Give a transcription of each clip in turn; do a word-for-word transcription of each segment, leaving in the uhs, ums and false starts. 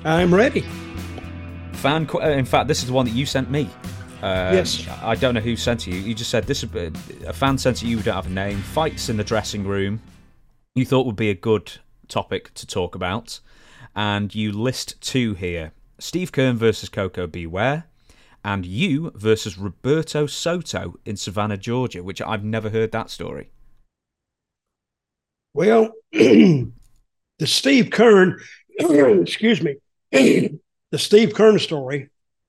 I'm ready. Fan, qu- in fact, this is the one that you sent me. Um, Yes. I don't know who sent it you. You just said this. A a fan sent it you. We don't have a name. Fights in the dressing room. You thought would be a good topic to talk about, and you list two here: Steve Keirn versus Coco Beware, and you versus Roberto Soto in Savannah, Georgia. Which I've never heard that story. Well, the Steve Keirn, excuse me, the Steve Keirn story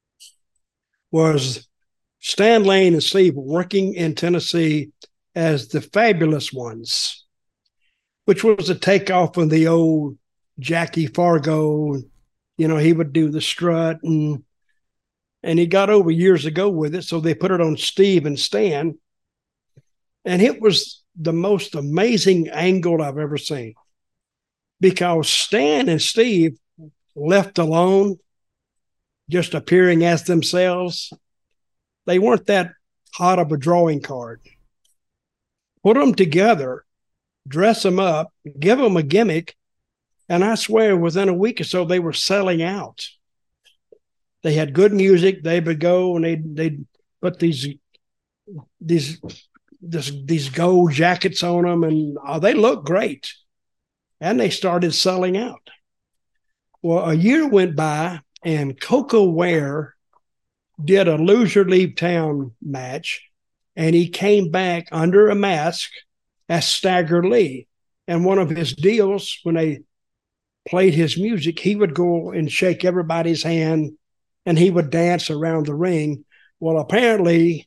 was Stan Lane and Steve working in Tennessee as the Fabulous Ones, which was a takeoff of the old Jackie Fargo. You know, he would do the strut, and and he got over years ago with it, so they put it on Steve and Stan, and it was the most amazing angle I've ever seen, because Stan and Steve, left alone, just appearing as themselves, they weren't that hot of a drawing card. Put them together, dress them up, give them a gimmick, and I swear within a week or so they were selling out. They had good music. They would go and they'd, they'd put these these this, these gold jackets on them, and oh, they looked great. And they started selling out. Well, a year went by, and Coco Ware did a Loser Leave Town match, and he came back under a mask as Stagger Lee. And one of his deals, when they played his music, he would go and shake everybody's hand, and he would dance around the ring. Well, apparently,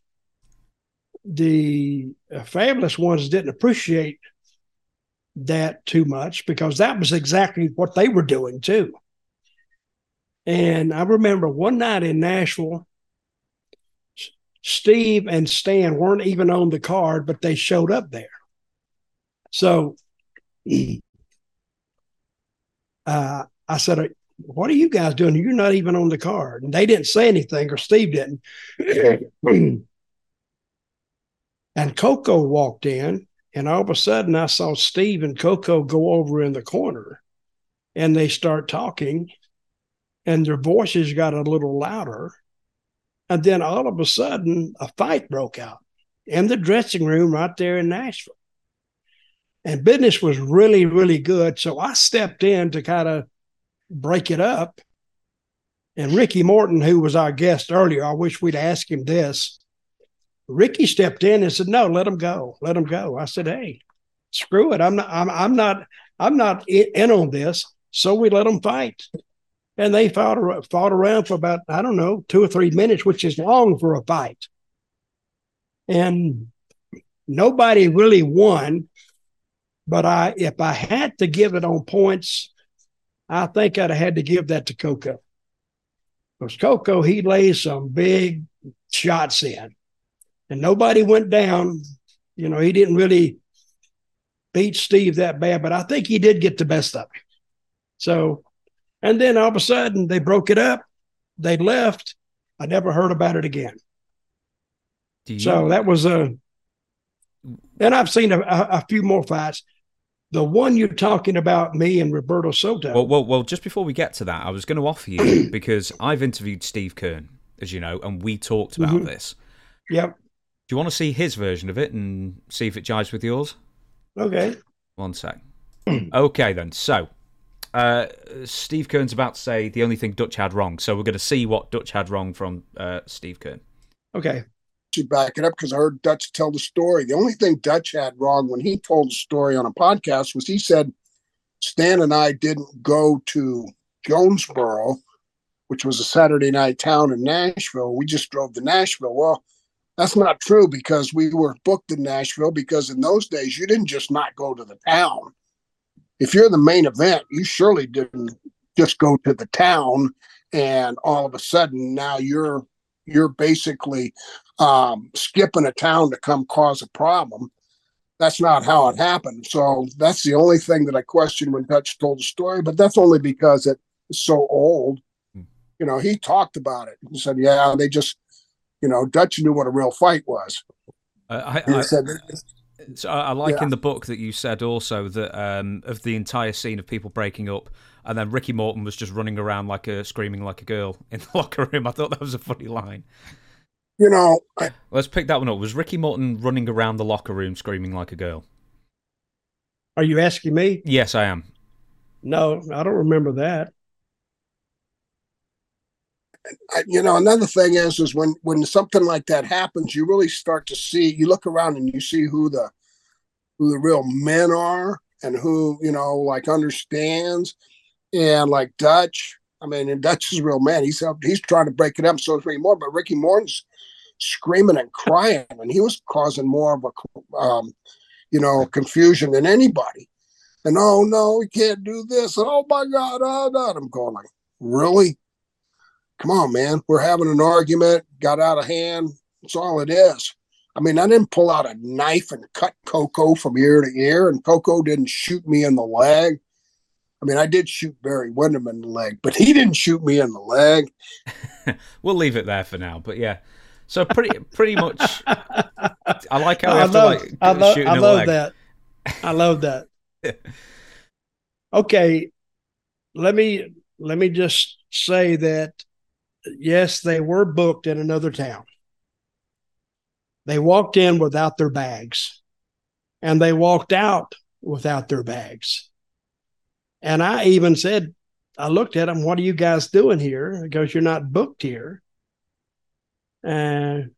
the Fabulous Ones didn't appreciate that too much, because that was exactly what they were doing too. And I remember one night in Nashville, Steve and Stan weren't even on the card, but they showed up there. So uh, I said, what are you guys doing? You're not even on the card. And they didn't say anything, or Steve didn't. And Coco walked in, and all of a sudden I saw Steve and Coco go over in the corner, and they start talking, and their voices got a little louder. And then all of a sudden a fight broke out in the dressing room right there in Nashville. And business was really, really good. So I stepped in to kind of break it up. And Ricky Morton, who was our guest earlier, I wish we'd asked him this. Ricky stepped in and said, "No, let him go. Let him go." I said, "Hey, screw it. I'm not, I'm, I'm not, I'm not in on this." So we let them fight. And they fought, fought around for about, I don't know, two or three minutes, which is long for a fight. And nobody really won. But I, if I had to give it on points, I think I'd have had to give that to Coco. Because Coco, he lays some big shots in. And nobody went down. You know, he didn't really beat Steve that bad, but I think he did get the best of him. So, and then all of a sudden they broke it up. They left. I never heard about it again. You- so that was a, and I've seen a, a few more fights. The one you're talking about, me and Roberto Soto. Well, well, well. Just before we get to that, I was going to offer you, because I've interviewed Steve Keirn, as you know, and we talked about mm-hmm. this. Yep. Do you want to see his version of it and see if it jives with yours? Okay. One sec. Okay, then. So, uh, Steve Keirn's about to say the only thing Dutch had wrong. So we're going to see what Dutch had wrong from uh, Steve Keirn. Okay. To back it up, because I heard Dutch tell the story. The only thing Dutch had wrong when he told the story on a podcast was he said Stan and I didn't go to Jonesboro, which was a Saturday night town in Nashville. We just drove to Nashville. Well, that's not true, because we were booked in Nashville, because in those days you didn't just not go to the town. If you're the main event, you surely didn't just go to the town and all of a sudden now you're you're basically um, skipping a town to come cause a problem. That's not how it happened. So that's the only thing that I questioned when Dutch told the story, but that's only because it's so old. You know, he talked about it. He said, yeah, they just, you know, Dutch knew what a real fight was. Uh, I, I, said, so I like yeah. in the book that you said also that um, of the entire scene of people breaking up, And then Ricky Morton was just running around like a screaming like a girl in the locker room. I thought that was a funny line. You know, I, let's pick that one up. Was Ricky Morton running around the locker room screaming like a girl? Are you asking me? Yes, I am. No, I don't remember that. I, you know, another thing is, is when, when something like that happens, you really start to see, you look around and you see who the, who the real men are and who, you know, like understands. And like Dutch, I mean, and Dutch is a real man. He's, he's trying to break it up. So is Ricky Morton, but Ricky Morton's screaming and crying, and he was causing more of a, um, you know, confusion than anybody. And oh no, we can't do this. And, oh my God, oh no. I'm going like, really? Come on, man. We're having an argument, got out of hand. That's all it is. I mean, I didn't pull out a knife and cut Coco from ear to ear, and Coco didn't shoot me in the leg. I mean, I did shoot Barry Windham in the leg, but he didn't shoot me in the leg. We'll leave it there for now. But yeah, so pretty pretty much, I like how we I have love, to like I love, shoot in I the love leg. that. I love that. Okay, let me let me just say that yes, they were booked in another town. They walked in without their bags, and they walked out without their bags. And I even said, I looked at them, what are you guys doing here? Because you're not booked here. And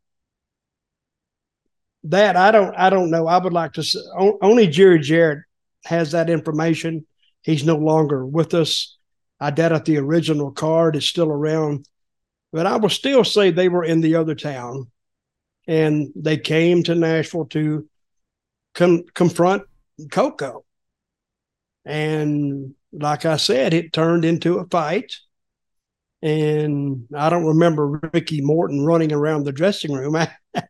that I don't, I don't know. I would like to say, only Jerry Jarrett has that information. He's no longer with us. I doubt if the original card is still around, but I will still say they were in the other town, and they came to Nashville to com- confront Coco. And like I said, it turned into a fight. And I don't remember Ricky Morton running around the dressing room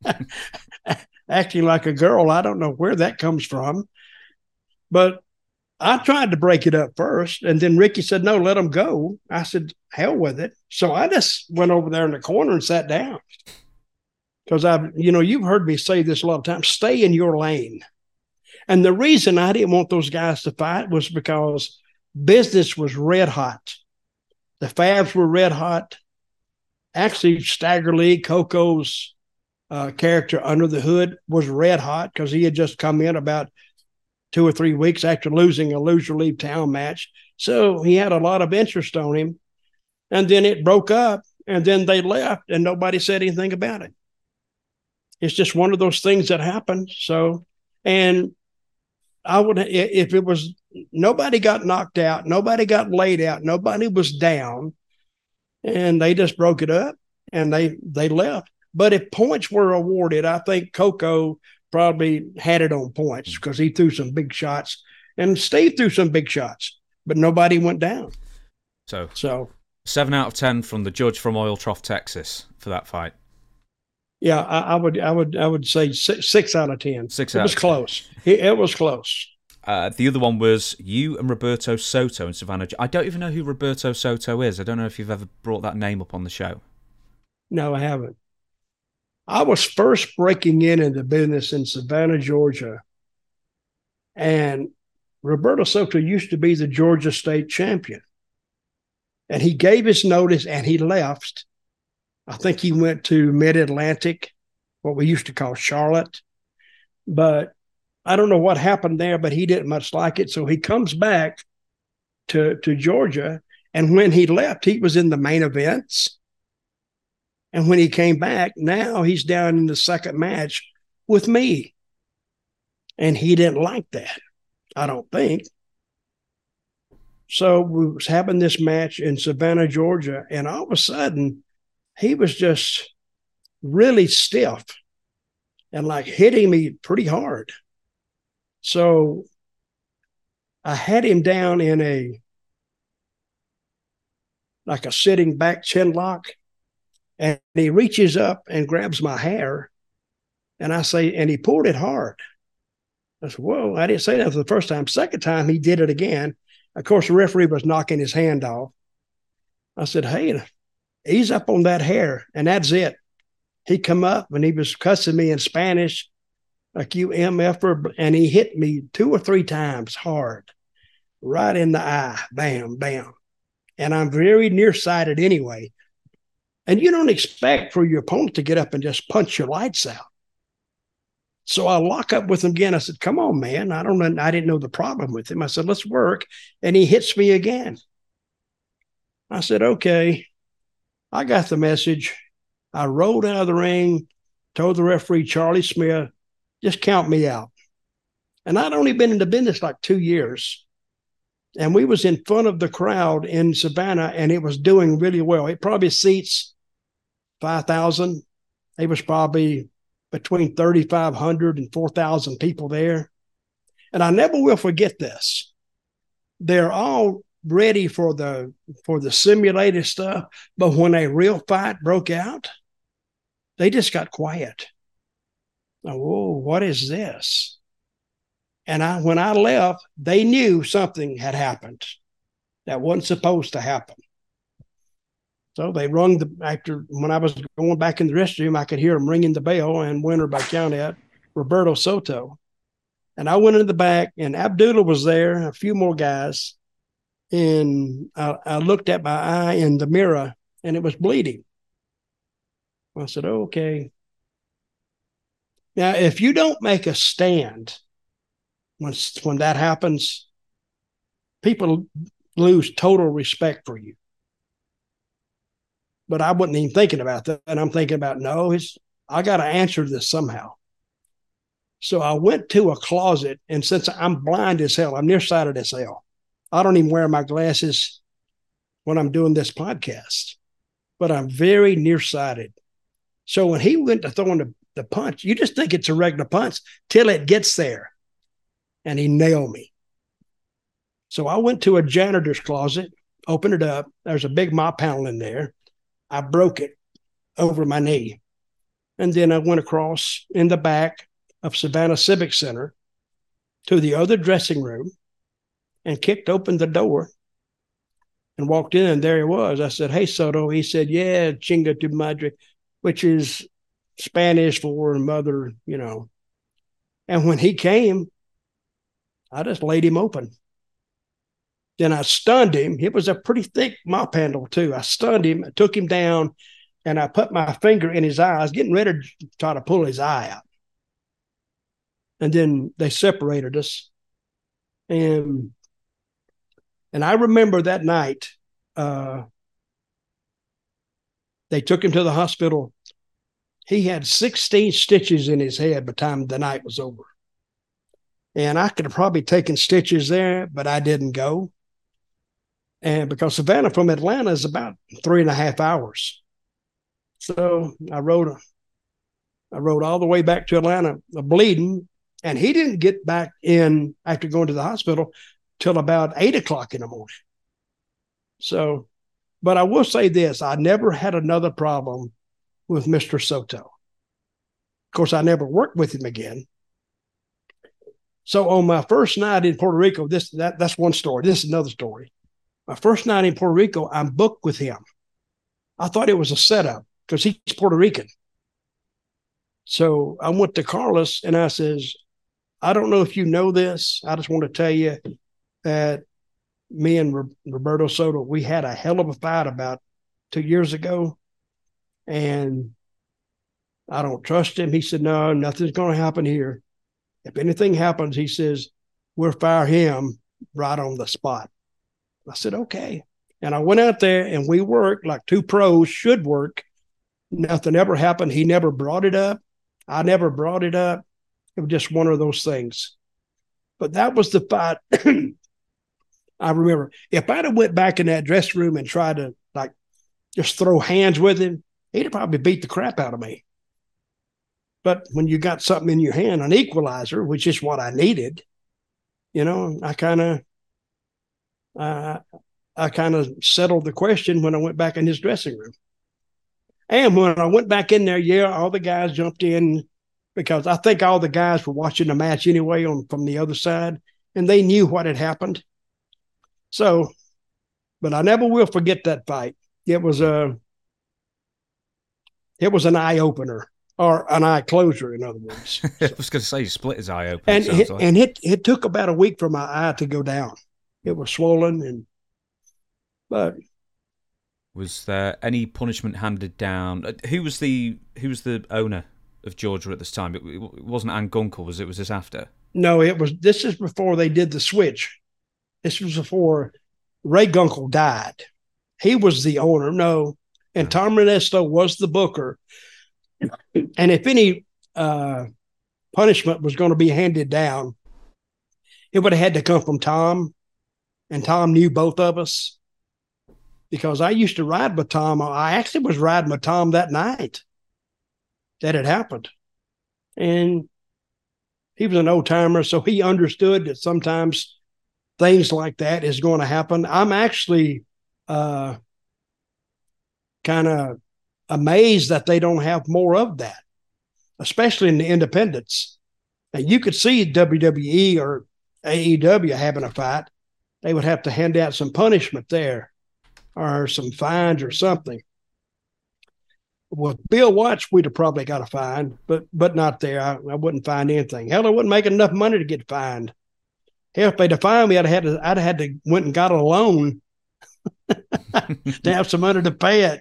acting like a girl. I don't know where that comes from. But I tried to break it up first. And then Ricky said, no, let him go. I said, hell with it. So I just went over there in the corner and sat down. Because I've, you know, you've heard me say this a lot of times, stay in your lane. And the reason I didn't want those guys to fight was because business was red hot. The Fabs were red hot. Actually, Stagger Lee, Coco's uh, character under the hood, was red hot because he had just come in about two or three weeks after losing a loser leave town match. So he had a lot of interest on him. And then it broke up, and then they left, and nobody said anything about it. It's just one of those things that happened. So, and I would, if it was, nobody got knocked out, nobody got laid out, nobody was down, and they just broke it up and they, they left. But if points were awarded, I think Coco probably had it on points because he threw some big shots, and Steve threw some big shots, but nobody went down. So, so seven out of ten from the judge from Oil Trough, Texas, for that fight. Yeah, I, I would, I would, I would say six, six out of ten. Six it out was of close. It, it was close. Uh, the other one was you and Roberto Soto and Savannah. I don't even know who Roberto Soto is. I don't know if you've ever brought that name up on the show. No, I haven't. I was first breaking in into business in Savannah, Georgia, and Roberto Soto used to be the Georgia state champion, and he gave his notice and he left. I think he went to Mid-Atlantic, what we used to call Charlotte. But I don't know what happened there, but he didn't much like it. So he comes back to, to Georgia. And when he left, he was in the main events. And when he came back, now he's down in the second match with me. And he didn't like that, I don't think. So we was having this match in Savannah, Georgia. And all of a sudden, he was just really stiff and like hitting me pretty hard. So I had him down in a, like a sitting back chin lock, and he reaches up and grabs my hair. And I say, and he pulled it hard. I said, whoa, I didn't say that for the first time. Second time, he did it again. Of course, the referee was knocking his hand off. I said, hey, ease up on that hair, and that's it. He come up, and he was cussing me in Spanish, like you M F-er, and he hit me two or three times hard. right in the eye. Bam, bam. And I'm very nearsighted anyway. And you don't expect for your opponent to get up and just punch your lights out. So I lock up with him again. I said, come on, man. I don't know. I didn't know the problem with him. I said, let's work. And he hits me again. I said, okay. I got the message. I rolled out of the ring, told the referee, Charlie Smith, just count me out. And I'd only been in the business like two years. And we was in front of the crowd in Savannah, and it was doing really well. It probably seats five thousand. It was probably between thirty-five hundred and four thousand people there. And I never will forget this. They're all ready for the for the simulated stuff, but when a real fight broke out, they just got quiet. Oh, whoa, what is this? And I, when I left, they knew something had happened that wasn't supposed to happen. So they rung the, after, when I was going back in the restroom, I could hear them ringing the bell and winner by count out, Roberto Soto. And I went in the back, and Abdullah was there, a few more guys. And I, I looked at my eye in the mirror, and it was bleeding. I said, okay. Now, if you don't make a stand when, when that happens, people lose total respect for you. But I wasn't even thinking about that. And I'm thinking about, no, it's, I got to answer this somehow. So I went to a closet, and since I'm blind as hell, I'm nearsighted as hell. I don't even wear my glasses when I'm doing this podcast, but I'm very nearsighted. So when he went to throwing the, the punch, you just think it's a regular punch till it gets there. And he nailed me. So I went to a janitor's closet, opened it up. There's a big mop panel in there. I broke it over my knee. And then I went across in the back of Savannah Civic Center to the other dressing room and kicked open the door and walked in, and there he was. I said, hey, Soto. He said, yeah, chinga tu madre, which is Spanish for mother, you know. And when he came, I just laid him open. Then I stunned him. It was a pretty thick mop handle, too. I stunned him, I took him down, and I put my finger in his eye. I was getting ready to try to pull his eye out. And then they separated us. And, and I remember that night, uh, they took him to the hospital. He had sixteen stitches in his head by the time the night was over. And I could have probably taken stitches there, but I didn't go. And because Savannah from Atlanta is about three and a half hours. So I rode, I rode all the way back to Atlanta, bleeding. And he didn't get back in after going to the hospital till about eight o'clock in the morning. So, but I will say this, I never had another problem with Mister Soto. Of course, I never worked with him again. So on my first night in Puerto Rico, this that that's one story. This is another story. My first night in Puerto Rico, I'm booked with him. I thought it was a setup because he's Puerto Rican. So I went to Carlos and I says, I don't know if you know this. I just want to tell you that me and Roberto Soto, we had a hell of a fight about two years ago. And I don't trust him. He said, no, nothing's going to happen here. If anything happens, he says, we'll fire him right on the spot. I said, okay. And I went out there and we worked like two pros should work. Nothing ever happened. He never brought it up. I never brought it up. It was just one of those things. But that was the fight. I remember if I'd have went back in that dressing room and tried to like just throw hands with him, he'd have probably beat the crap out of me. But when you got something in your hand, an equalizer, which is what I needed, you know, I kind of, uh, I kind of settled the question when I went back in his dressing room. And when I went back in there, yeah, all the guys jumped in because I think all the guys were watching the match anyway on from the other side, and they knew what had happened. So, but I never will forget that fight. It was a, it was an eye opener. Or an eye closure, in other words. So. I was going to say, you split his eye open. And, it, like. and it, it took about a week for my eye to go down. It was swollen, and but was there any punishment handed down? Who was the who was the owner of Georgia at this time? It, it wasn't Ann Gunkel, was it? Was this after? No, it was. This is before they did the switch. This was before Ray Gunkel died. He was the owner. No, and Tom Ernesto was the booker. And if any uh, punishment was going to be handed down, it would have had to come from Tom, and Tom knew both of us because I used to ride with Tom. I actually was riding with Tom that night that it happened, and he was an old timer, so he understood that sometimes things like that is going to happen. I'm actually uh, kind of amazed that they don't have more of that, especially in the independents. And you could see W W E or A E W having a fight. They would have to hand out some punishment there or some fines or something. With Bill Watts, we'd have probably got a fine, but but not there. I, I wouldn't find anything. Hell, I wouldn't make enough money to get fined. Hell, if they'd have fined me, I'd have had to, I'd have had to went and got a loan to have some money to pay it.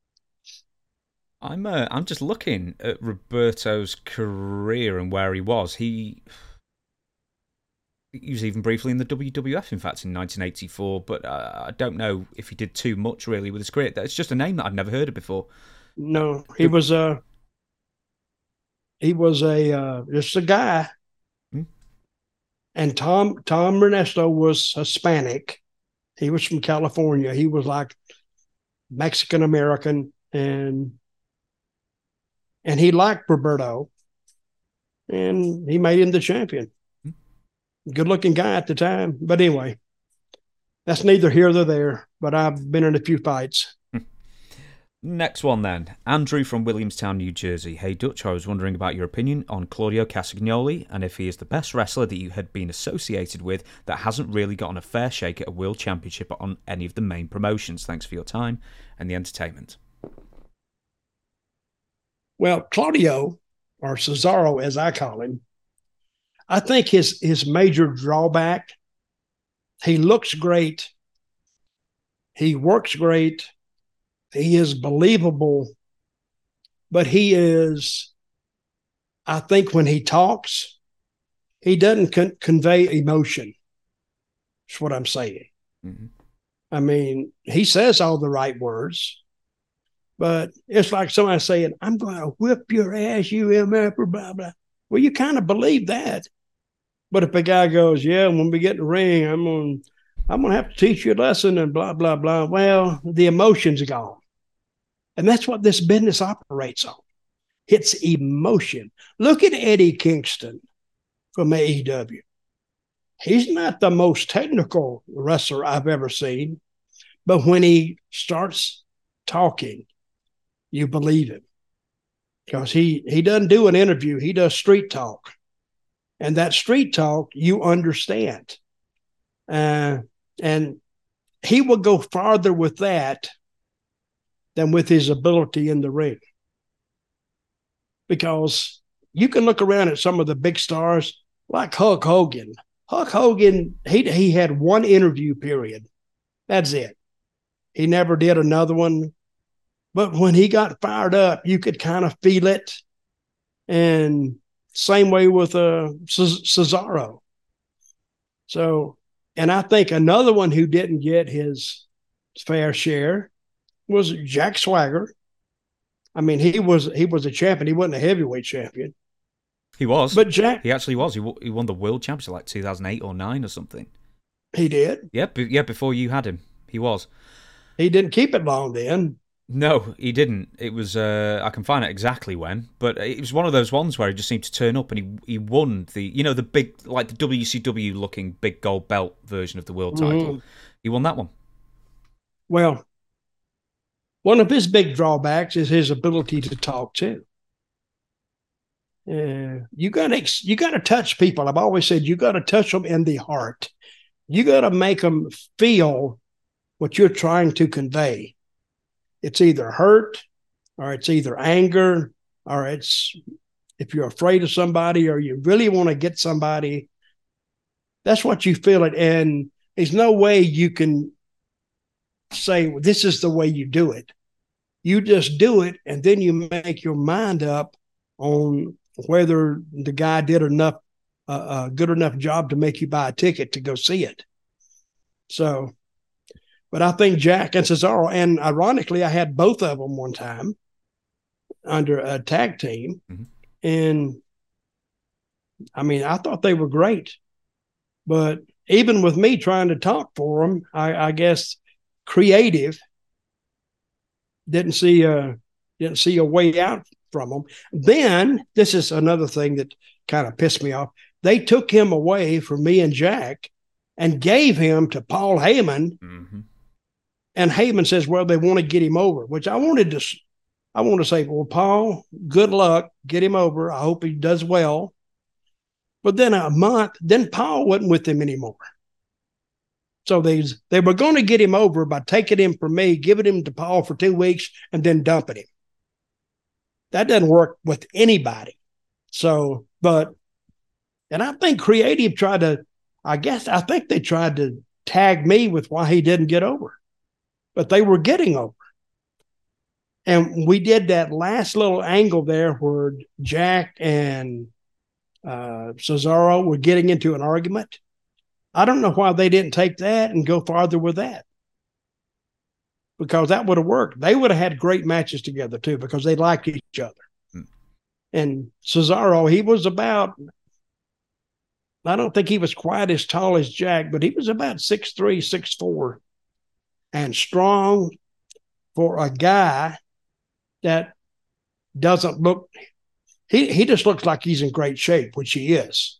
I'm uh, I'm just looking at Roberto's career and where he was. He he was even briefly in the W W F, in fact, in nineteen eighty-four. But uh, I don't know if he did too much really with his career. It's just a name that I've never heard of before. No, he was a he was a uh, just a guy. Hmm? And Tom Tom Ernesto was Hispanic. He was from California. He was like Mexican American, and and he liked Roberto, and he made him the champion. Good looking guy at the time. But anyway, that's neither here nor there. But I've been in a few fights. Next one then. Andrew from Williamstown, New Jersey. Hey Dutch, I was wondering about your opinion on Claudio Castagnoli and if he is the best wrestler that you had been associated with that hasn't really gotten a fair shake at a world championship on any of the main promotions. Thanks for your time and the entertainment. Well, Claudio, or Cesaro as I call him, I think his his major drawback, he looks great, he works great, he is believable, but he is, I think when he talks, he doesn't con- convey emotion. That's what I'm saying. Mm-hmm. I mean, he says all the right words, but it's like somebody saying, I'm going to whip your ass, you M F, blah, blah. Well, you kind of believe that. But if a guy goes, yeah, when we get in the ring, I'm going I'm gonna have to teach you a lesson and blah, blah, blah. Well, the emotion's gone. And that's what this business operates on. It's emotion. Look at Eddie Kingston from A E W. He's not the most technical wrestler I've ever seen, but when he starts talking, you believe him. Because he, he doesn't do an interview, he does street talk. And that street talk, you understand. Uh, and he will go farther with that than with his ability in the ring. Because you can look around at some of the big stars like Hulk Hogan. Hulk Hogan, he, he had one interview period. That's it. He never did another one. But when he got fired up, you could kind of feel it. And same way with uh, Cesaro. So, and I think another one who didn't get his fair share was Jack Swagger. I mean, he was he was a champion. He wasn't a heavyweight champion. He was, but Jack, he actually was. He w- he won the world championship like two thousand eight or nine or something. He did. Yeah, b- yeah. Before you had him, he was. He didn't keep it long then. No, he didn't. It was, uh, I can find out exactly when, but it was one of those ones where he just seemed to turn up and he he won the, you know, the big, like the W C W looking big gold belt version of the world title. Mm-hmm. He won that one. Well, one of his big drawbacks is his ability to talk too. Uh, you gotta you gotta touch people. I've always said you gotta touch them in the heart. You gotta make them feel what you're trying to convey. It's either hurt or it's either anger or it's if you're afraid of somebody or you really want to get somebody, that's what you feel it. And there's no way you can say, well, this is the way you do it. You just do it, and then you make your mind up on whether the guy did enough, uh, a good enough job to make you buy a ticket to go see it. So, but I think Jack and Cesaro, and ironically, I had both of them one time under a tag team. Mm-hmm. And I mean, I thought they were great. But even with me trying to talk for them, I, I guess creative didn't see a, didn't see a way out from them. Then, this is another thing that kind of pissed me off. They took him away from me and Jack and gave him to Paul Heyman. Mm-hmm. And Heyman says, well, they want to get him over, which I wanted to, I want to say, well, Paul, good luck, get him over. I hope he does well. But then a month, then Paul wasn't with him anymore. So they, they were going to get him over by taking him from me, giving him to Paul for two weeks, and then dumping him. That doesn't work with anybody. So, but, and I think creative tried to, I guess, I think they tried to tag me with why he didn't get over. But they were getting over. And we did that last little angle there where Jack and uh, Cesaro were getting into an argument. I don't know why they didn't take that and go farther with that. Because that would have worked. They would have had great matches together too, because they liked each other. Hmm. And Cesaro, he was about, I don't think he was quite as tall as Jack, but he was about six three, six four, and strong for a guy that doesn't look, he, he just looks like he's in great shape, which he is.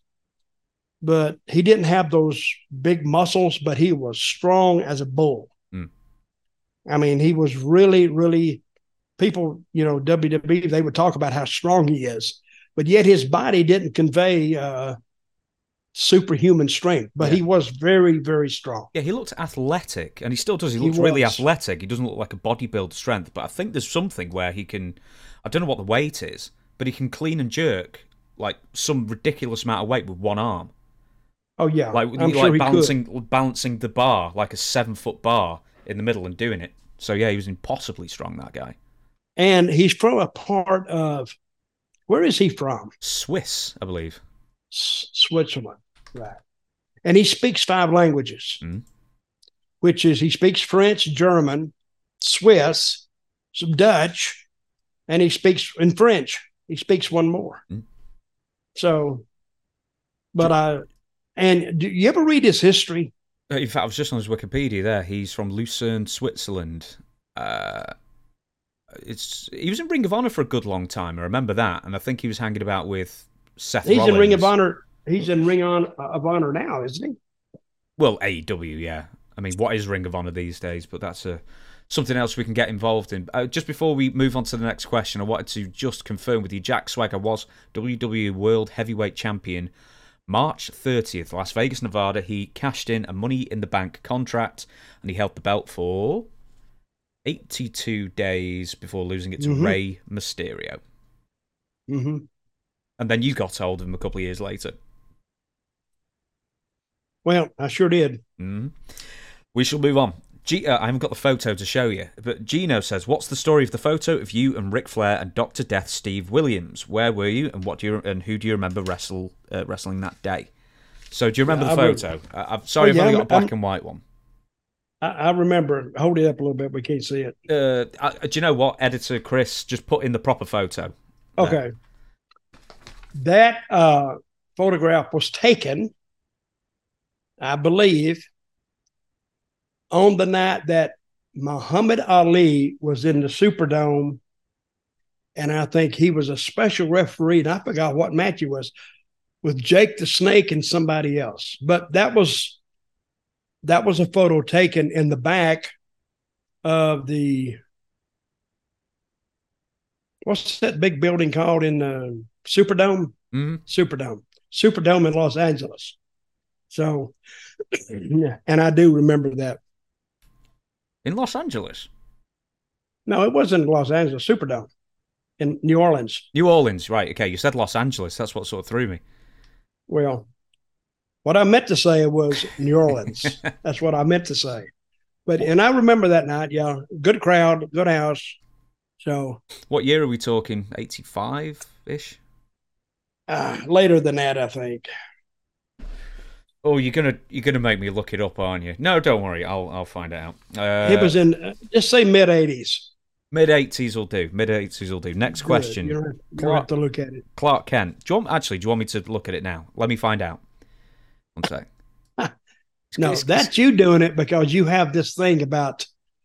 But he didn't have those big muscles, but he was strong as a bull. Mm. I mean, he was really, really, people, you know, W W E, they would talk about how strong he is, but yet his body didn't convey uh, superhuman strength, but yeah. He was very, very strong. Yeah, he looked athletic, and he still does. He looks he really athletic. He doesn't look like a bodybuild strength, but I think there's something where he can, I don't know what the weight is, but he can clean and jerk like some ridiculous amount of weight with one arm. Oh yeah, like, I'm like sure he balancing could. balancing the bar like a seven foot bar in the middle and doing it. So yeah, he was impossibly strong, that guy. And he's from a part of, where is he from? Swiss, I believe. S- Switzerland, right? And he speaks five languages, mm. which is he speaks French, German, Swiss, some Dutch, and he speaks in French. He speaks one more. Mm. So, but I. And do you ever read his history? In fact, I was just on his Wikipedia there. He's from Lucerne, Switzerland. Uh, it's he was in Ring of Honor for a good long time. I remember that. And I think he was hanging about with Seth He's Rollins. in Ring of Honor. He's in Ring on, of Honor now, isn't he? Well, A E W, yeah. I mean, what is Ring of Honor these days? But that's a, something else we can get involved in. Uh, just before we move on to the next question, I wanted to just confirm with you, Jack Swagger was W W E World Heavyweight Champion March thirtieth, Las Vegas, Nevada. He cashed in a Money in the Bank contract, and he held the belt for eighty-two days before losing it to mm-hmm. Rey Mysterio. Mm-hmm. And then you got hold of him a couple of years later. Well, I sure did. Mm-hmm. We shall move on. G- uh, I haven't got the photo to show you, but Gino says, what's the story of the photo of you and Ric Flair and Doctor Death Steve Williams? Where were you, and what do you and who do you remember wrestle uh, wrestling that day? So do you remember yeah, the photo? Re- uh, I'm sorry, oh, yeah, I've only got a black I'm, and white one. I, I remember. Hold it up a little bit. We can't see it. Uh, I, do you know what, editor Chris? Just put in the proper photo. Okay. There. That uh, photograph was taken, I believe, on the night that Muhammad Ali was in the Superdome, and I think he was a special referee, and I forgot what match he was, with Jake the Snake and somebody else. But that was that was a photo taken in the back of the, what's that big building called in the Superdome? Mm-hmm. Superdome. Superdome in Los Angeles. So, and I do remember that. In Los Angeles? No, it wasn't Los Angeles. Superdome in New Orleans. New Orleans, right. Okay, you said Los Angeles. That's what sort of threw me. Well, What I meant to say was New Orleans. That's what I meant to say. But and I remember that night. Yeah, good crowd, good house. So, what year are we talking? eighty-five ish. Uh, later than that, I think. Oh, you're gonna you're gonna make me look it up, aren't you? No, don't worry. I'll I'll find it out. Uh, it was in uh, just say mid eighties. Mid eighties will do. Mid eighties will do. Next Good. question. You don't, you don't have to look at it. Clark Kent. Do you want, actually, do you want me to look at it now? Let me find out. One sec. No, that's you doing it because you have this thing about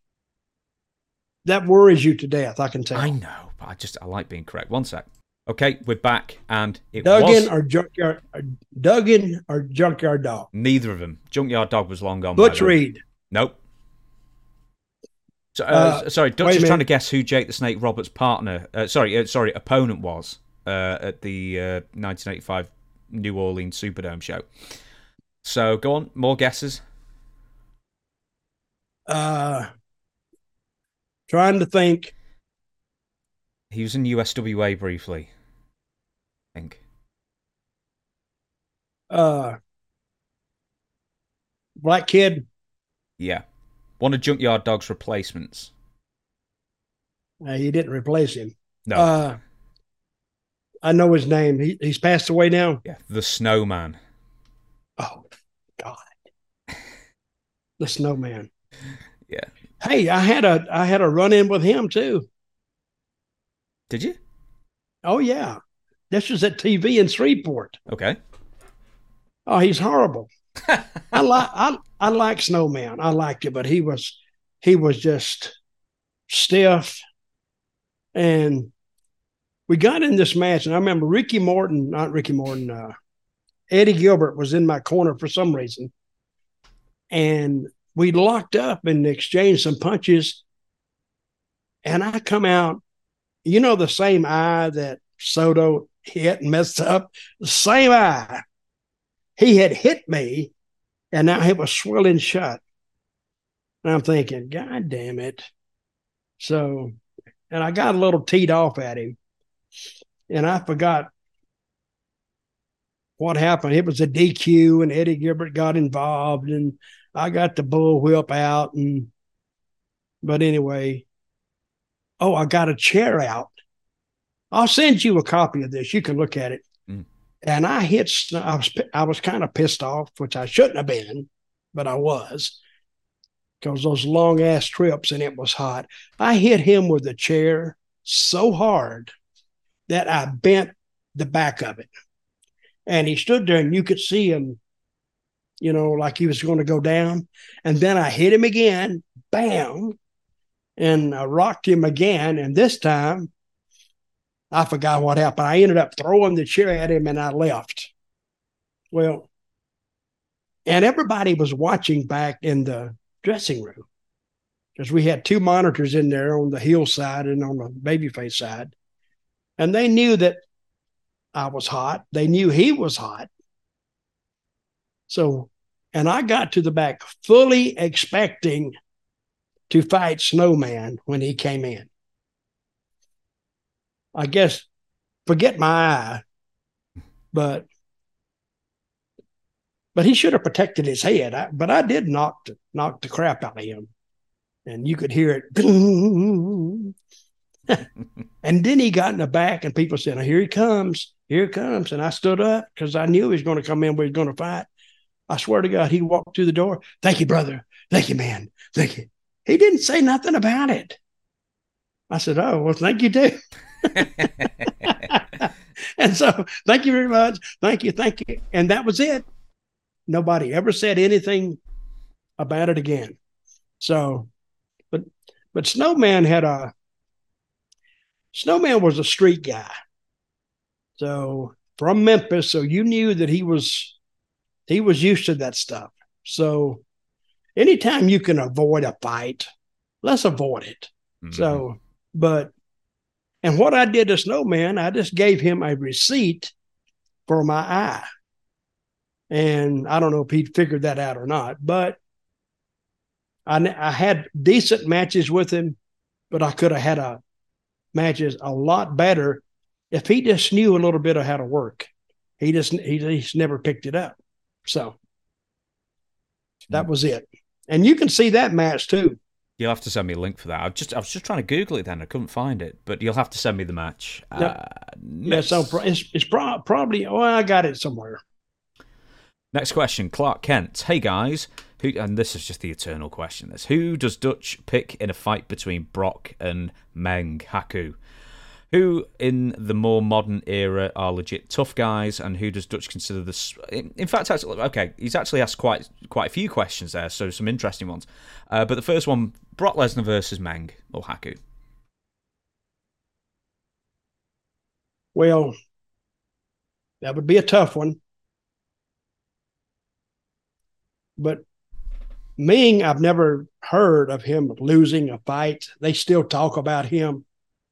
that worries you to death. I can tell. I know, but I just I like being correct. One sec. Okay, we're back, and it Duggan was or junkyard, or Duggan or junkyard dog. Neither of them. Junkyard Dog was long gone. Butch Reed. Nope. So, uh, uh, sorry, Dutch is trying to guess who Jake the Snake Roberts' partner, uh, sorry, uh, sorry, opponent was uh, at the uh, nineteen eighty-five New Orleans Superdome show. So, go on, more guesses. Uh, trying to think. He was in U S W A briefly, I think. Uh, Black Kid. Yeah. One of Junkyard Dog's replacements. Uh, he didn't replace him. No. Uh, I know his name. He, he's passed away now. Yeah, the Snowman. Oh, God. The Snowman. Yeah. Hey, I had a I had a run in with him too. Did you? Oh yeah, this was at T V in Shreveport. Okay. Oh, he's horrible. I like I I like Snowman. I liked it, but he was he was just stiff. And we got in this match, and I remember Ricky Morton, not Ricky Morton, uh, Eddie Gilbert was in my corner for some reason, and we locked up and exchanged some punches. And I come out, you know, the same eye that Soto hit and messed up, the same eye. He had hit me, and now it was swelling shut. And I'm thinking, God damn it. So, and I got a little teed off at him, and I forgot what happened. It was a D Q, and Eddie Gilbert got involved, and I got the bull whip out. And but anyway, oh, I got a chair out. I'll send you a copy of this. You can look at it. Mm. And I hit, I was, I was kind of pissed off, which I shouldn't have been, but I was, because those long ass trips and it was hot. I hit him with the chair so hard that I bent the back of it. And he stood there, and you could see him, you know, like he was going to go down. And then I hit him again, bam, and I rocked him again. And this time, I forgot what happened. I ended up throwing the chair at him, and I left. Well, and everybody was watching back in the dressing room because we had two monitors in there on the heel side and on the babyface side. And they knew that I was hot. They knew he was hot. So, and I got to the back fully expecting to fight Snowman when he came in. I guess, forget my eye, but but he should have protected his head. I, but I did knock the, knock the crap out of him, and you could hear it. And then he got in the back, and people said, "Here he comes, here he comes." And I stood up because I knew he was going to come in, but he was going to fight. I swear to God, he walked through the door. "Thank you, brother. Thank you, man. Thank you." He didn't say nothing about it. I said, "Oh, well, thank you, too." And so, thank you very much. Thank you. Thank you. And that was it. Nobody ever said anything about it again. So, but, but Snowman had a, Snowman was a street guy. So from Memphis. So you knew that he was, he was used to that stuff. So anytime you can avoid a fight, let's avoid it. Mm-hmm. So, but, and what I did to Snowman, I just gave him a receipt for my eye. And I don't know if he'd figured that out or not, but I, I had decent matches with him, but I could have had a matches a lot better if he just knew a little bit of how to work. He just, he just never picked it up. So that was it. And you can see that match too. You'll have to send me a link for that. I just I was just trying to Google it then. I couldn't find it, but you'll have to send me the match. Yeah, uh, yeah so it's, it's pro- probably, oh, I got it somewhere. Next question, Clark Kent. Hey guys, who? And this is just the eternal question. This: who does Dutch pick in a fight between Brock and Meng Haku? Who in the more modern era are legit tough guys, and who does Dutch consider this? In, in fact, actually, okay, he's actually asked quite quite a few questions there, so some interesting ones. Uh, but the first one: Brock Lesnar versus Meng or Haku. Well, that would be a tough one. But Meng, I've never heard of him losing a fight. They still talk about him.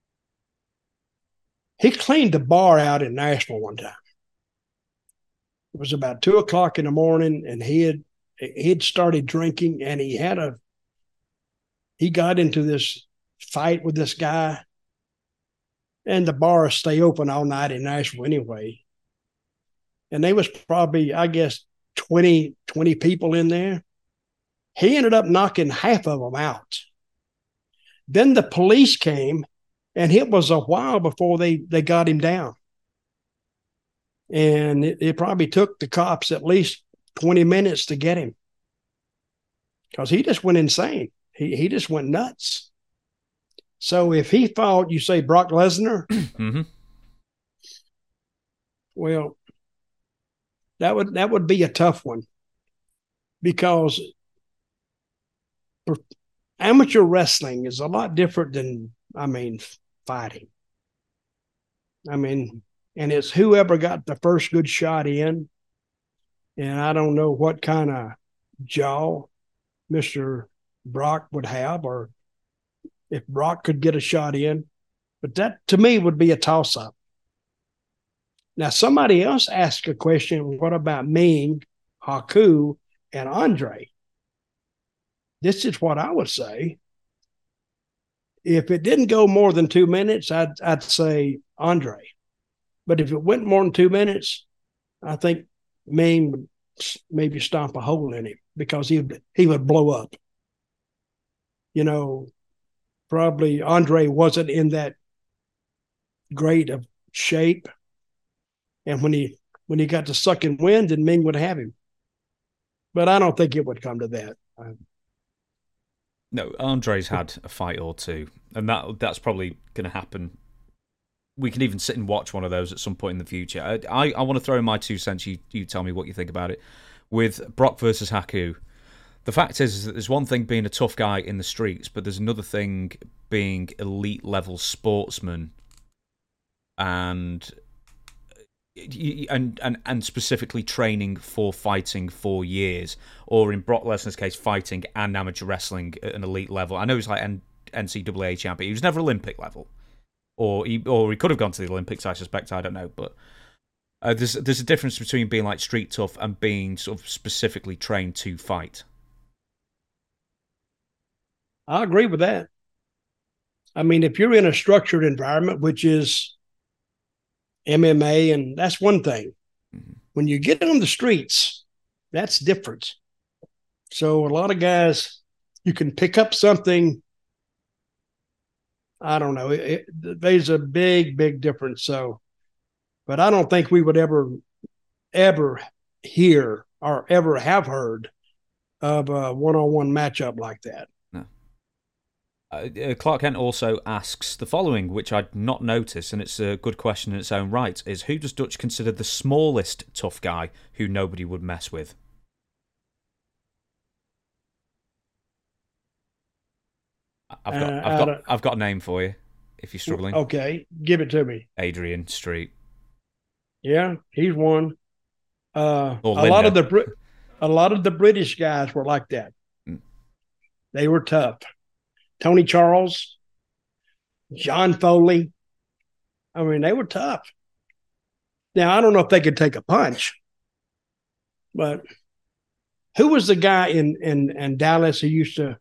He cleaned the bar out in Nashville one time. It was about two o'clock in the morning, and he had he had started drinking, and he had a he got into this fight with this guy, and the bars stay open all night in Nashville anyway. And there was probably, I guess, twenty, twenty people in there. He ended up knocking half of them out. Then the police came, and it was a while before they, they got him down. And it, it probably took the cops at least twenty minutes to get him, because he just went insane. He he just went nuts. So if he fought, you say Brock Lesnar? Mm-hmm. Well, that would that would be a tough one, because amateur wrestling is a lot different than, I mean, fighting. I mean, and it's whoever got the first good shot in. And I don't know what kind of jaw Mister Brock would have, or if Brock could get a shot in. But that, to me, would be a toss-up. Now, somebody else asked a question, what about Meng, Haku, and Andre? This is what I would say. If it didn't go more than two minutes, I'd, I'd say Andre. But if it went more than two minutes, I think Meng would maybe stomp a hole in him, because he would, he would blow up. You know, probably Andre wasn't in that great of shape. And when he when he got to sucking wind, then Meng would have him. But I don't think it would come to that. No, Andre's had a fight or two, and that that's probably going to happen. We can even sit and watch one of those at some point in the future. I I, I want to throw in my two cents. You you tell me what you think about it. With Brock versus Haku, the fact is, is that there's one thing being a tough guy in the streets, but there's another thing being elite level sportsman, and. And, and and specifically training for fighting for years, or in Brock Lesnar's case, fighting and amateur wrestling at an elite level. I know he's like N C double A champion. He was never Olympic level, or he or he could have gone to the Olympics. I suspect. I don't know, but uh, there's there's a difference between being like street tough and being sort of specifically trained to fight. I agree with that. I mean, if you're in a structured environment, which is M M A, and that's one thing. Mm-hmm. When you get on the streets, that's different. So a lot of guys, you can pick up something. I don't know. It, it, there's a big, big difference. So, but I don't think we would ever, ever hear or ever have heard of a one-on-one matchup like that. Uh, Clark Kent also asks the following, which I'd not noticed, and it's a good question in its own right, is who does Dutch consider the smallest tough guy who nobody would mess with? I've got, uh, I've got, of... I've got a name for you, if you're struggling. Okay, give it to me. Adrian Street. Yeah, he's one. Uh, a Linda. lot of the Brit, a lot of the British guys were like that. Mm. They were tough. Tony Charles, John Foley. I mean, they were tough. Now, I don't know if they could take a punch, but who was the guy in, in, in Dallas who used to,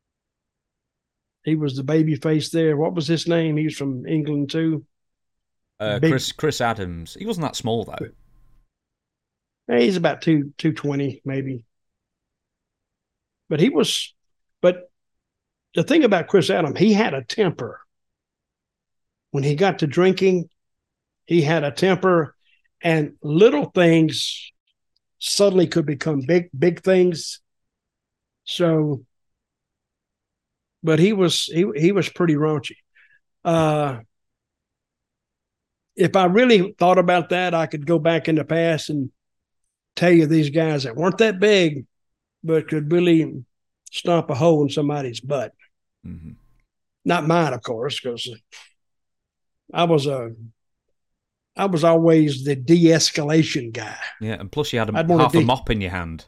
he was the baby face there. What was his name? He was from England too. Uh, Chris Chris Adams. He wasn't that small, though. He's about two two twenty maybe. But he was, but the thing about Chris Adams, he had a temper. When he got to drinking, he had a temper, and little things suddenly could become big, big things. So, but he was he he was pretty raunchy. Uh, if I really thought about that, I could go back in the past and tell you these guys that weren't that big, but could really stomp a hole in somebody's butt. Mm-hmm. Not mine, of course, because I was a, I was always the de-escalation guy. Yeah, and plus you had a, half de- a mop in your hand.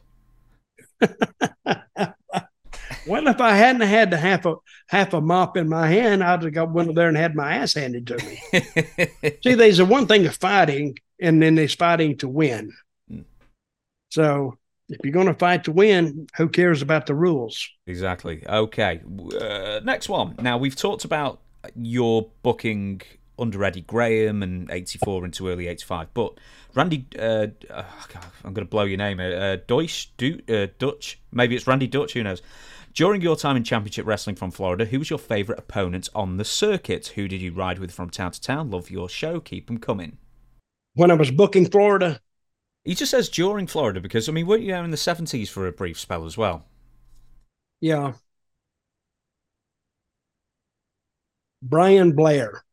Well, if I hadn't had the half a half a mop in my hand, I'd have got went there and had my ass handed to me. See, there's a one thing of fighting, and then there's fighting to win. Mm. So if you're going to fight to win, who cares about the rules? Exactly. Okay. Uh, next one. Now, we've talked about your booking under Eddie Graham and eighty-four into early eighty-five, but Randy, uh, uh, I'm going to blow your name, uh, Deutsch, du, uh, Dutch, maybe it's Randy Dutch, who knows. During your time in Championship Wrestling from Florida, who was your favourite opponent on the circuit? Who did you ride with from town to town? Love your show. Keep them coming. When I was booking Florida? He just says during Florida because, I mean, weren't you there in the seventies for a brief spell as well? Yeah. Brian Blair.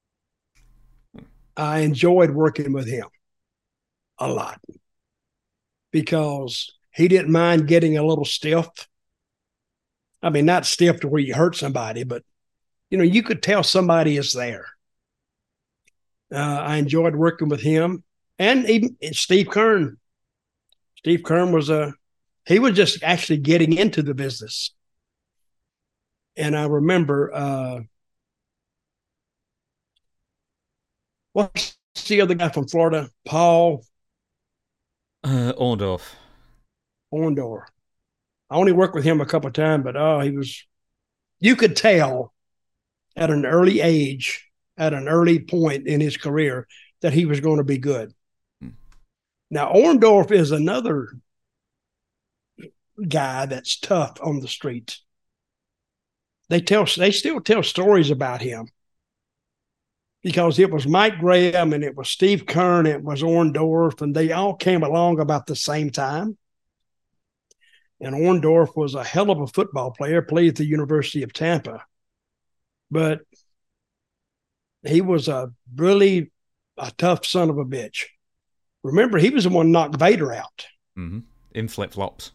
I enjoyed working with him a lot because he didn't mind getting a little stiff. I mean, not stiff to where you hurt somebody, but, you know, you could tell somebody is there. Uh, I enjoyed working with him. And even Steve Kern. Steve Kern was a, he was just actually getting into the business. And I remember, uh, what's the other guy from Florida? Paul? Uh, Orndorff. Orndorff. I only worked with him a couple of times, but oh, he was, you could tell at an early age, at an early point in his career, that he was going to be good. Hmm. Now, Orndorff is another guy that's tough on the streets. They tell, they still tell stories about him because it was Mike Graham and it was Steve Kern, and it was Orndorff, and they all came along about the same time. And Orndorff was a hell of a football player, played at the University of Tampa. But he was a really a tough son of a bitch. Remember, he was the one who knocked Vader out. Mm-hmm. In flip-flops.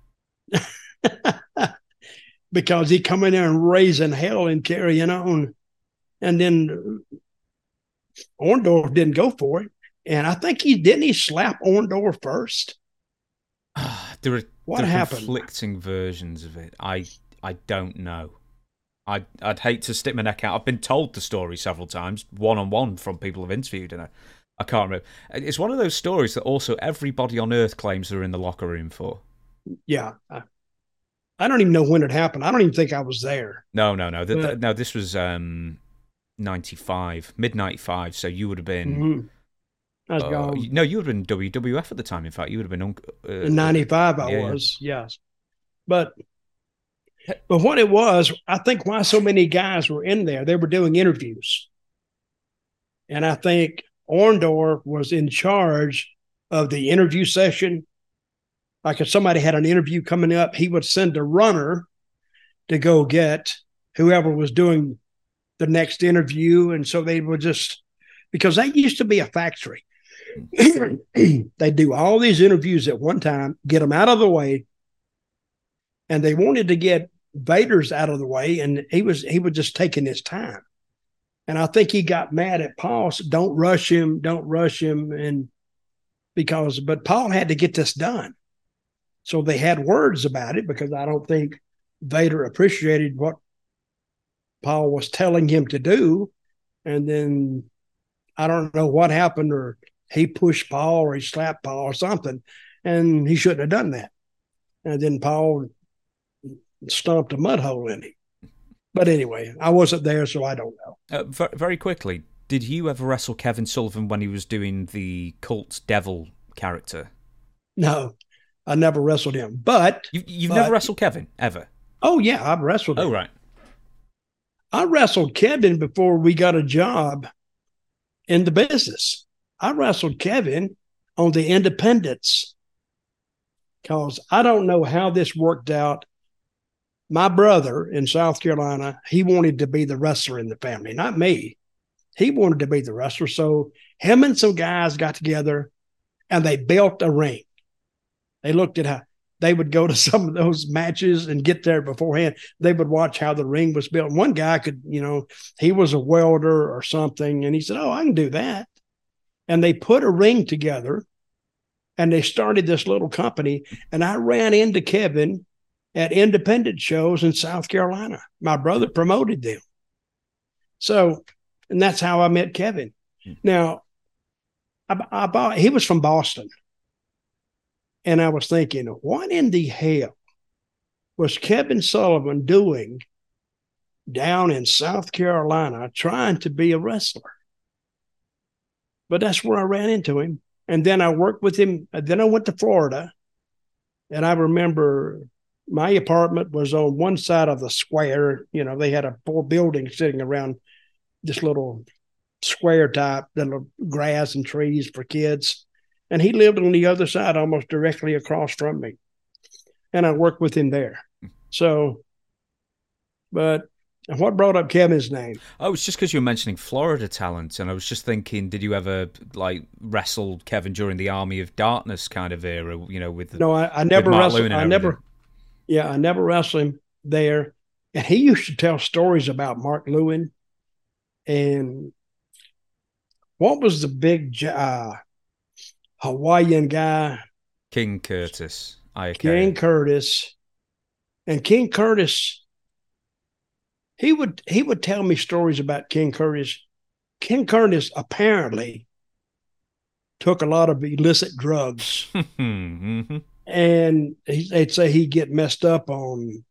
Because he come in there and raising hell and carrying on. And then Orndorff didn't go for it. And I think he didn't he slap Orndorff first? There are, what there are happened? conflicting versions of it. I I don't know. I I'd hate to stick my neck out. I've been told the story several times, one on one from people I've interviewed, and I, I can't remember. It's one of those stories that also everybody on Earth claims they're in the locker room for. Yeah, I, I don't even know when it happened. I don't even think I was there. No, no, no. The, but, the, no, this was um, ninety-five, mid ninety-five. So you would have been. Mm-hmm. I was uh, gone. No, you would have been W W F at the time. In fact, you would have been. Un- uh, in ninety-five, I yeah, was, yes. But but what it was, I think why so many guys were in there, they were doing interviews. And I think Orndorff was in charge of the interview session. Like if somebody had an interview coming up, he would send a runner to go get whoever was doing the next interview. And so they would just, because that used to be a factory. They do all these interviews at one time, get them out of the way, and they wanted to get Vader's out of the way, and he was he was just taking his time. And I think he got mad at Paul. So don't rush him, don't rush him, and because but Paul had to get this done, so they had words about it because I don't think Vader appreciated what Paul was telling him to do, and then I don't know what happened, or he pushed Paul or he slapped Paul or something, and he shouldn't have done that. And then Paul stomped a mud hole in him. But anyway, I wasn't there, so I don't know. Uh, very quickly, did you ever wrestle Kevin Sullivan when he was doing the cult devil character? No, I never wrestled him. But You've, you've but, never wrestled Kevin, ever? Oh, yeah, I've wrestled him. Oh, right. I wrestled Kevin before we got a job in the business. I wrestled Kevin on the independents because I don't know how this worked out. My brother in South Carolina, he wanted to be the wrestler in the family, not me. He wanted to be the wrestler. So him and some guys got together and they built a ring. They looked at how they would go to some of those matches and get there beforehand. They would watch how the ring was built. One guy could, you know, he was a welder or something. And he said, oh, I can do that. And they put a ring together and they started this little company. And I ran into Kevin at independent shows in South Carolina. My brother promoted them. So, and that's how I met Kevin. Now, I, I bought, he was from Boston. And I was thinking, what in the hell was Kevin Sullivan doing down in South Carolina trying to be a wrestler? But that's where I ran into him. And then I worked with him. Then I went to Florida. And I remember my apartment was on one side of the square. You know, they had a four buildings sitting around this little square type, little grass and trees for kids. And he lived on the other side, almost directly across from me. And I worked with him there. So, but what brought up Kevin's name? Oh, it's just because you were mentioning Florida talent. And I was just thinking, did you ever, like, wrestle Kevin during the Army of Darkness kind of era, you know, with No, I, I never wrestled. I never, yeah, I never wrestled him there. And he used to tell stories about Mark Lewin. And what was the big uh, Hawaiian guy? King Curtis. I King Curtis. And King Curtis, he would he would tell me stories about King Curtis. King Curtis apparently took a lot of illicit drugs. mm-hmm. And he, they'd say he'd get messed up on,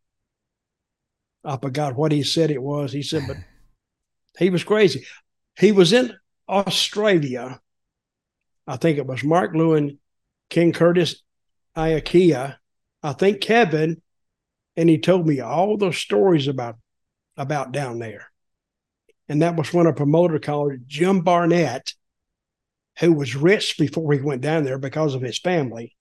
I forgot what he said it was. He said, but he was crazy. He was in Australia. I think it was Mark Lewin, King Curtis, Iakia, I think Kevin, and he told me all those stories about, about down there. And that was when a promoter called Jim Barnett, who was rich before he went down there because of his family.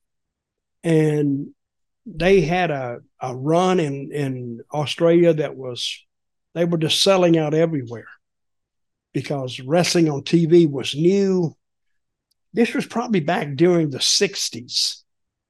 And they had a, a run in, in Australia that was, they were just selling out everywhere because wrestling on T V was new. This was probably back during the sixties.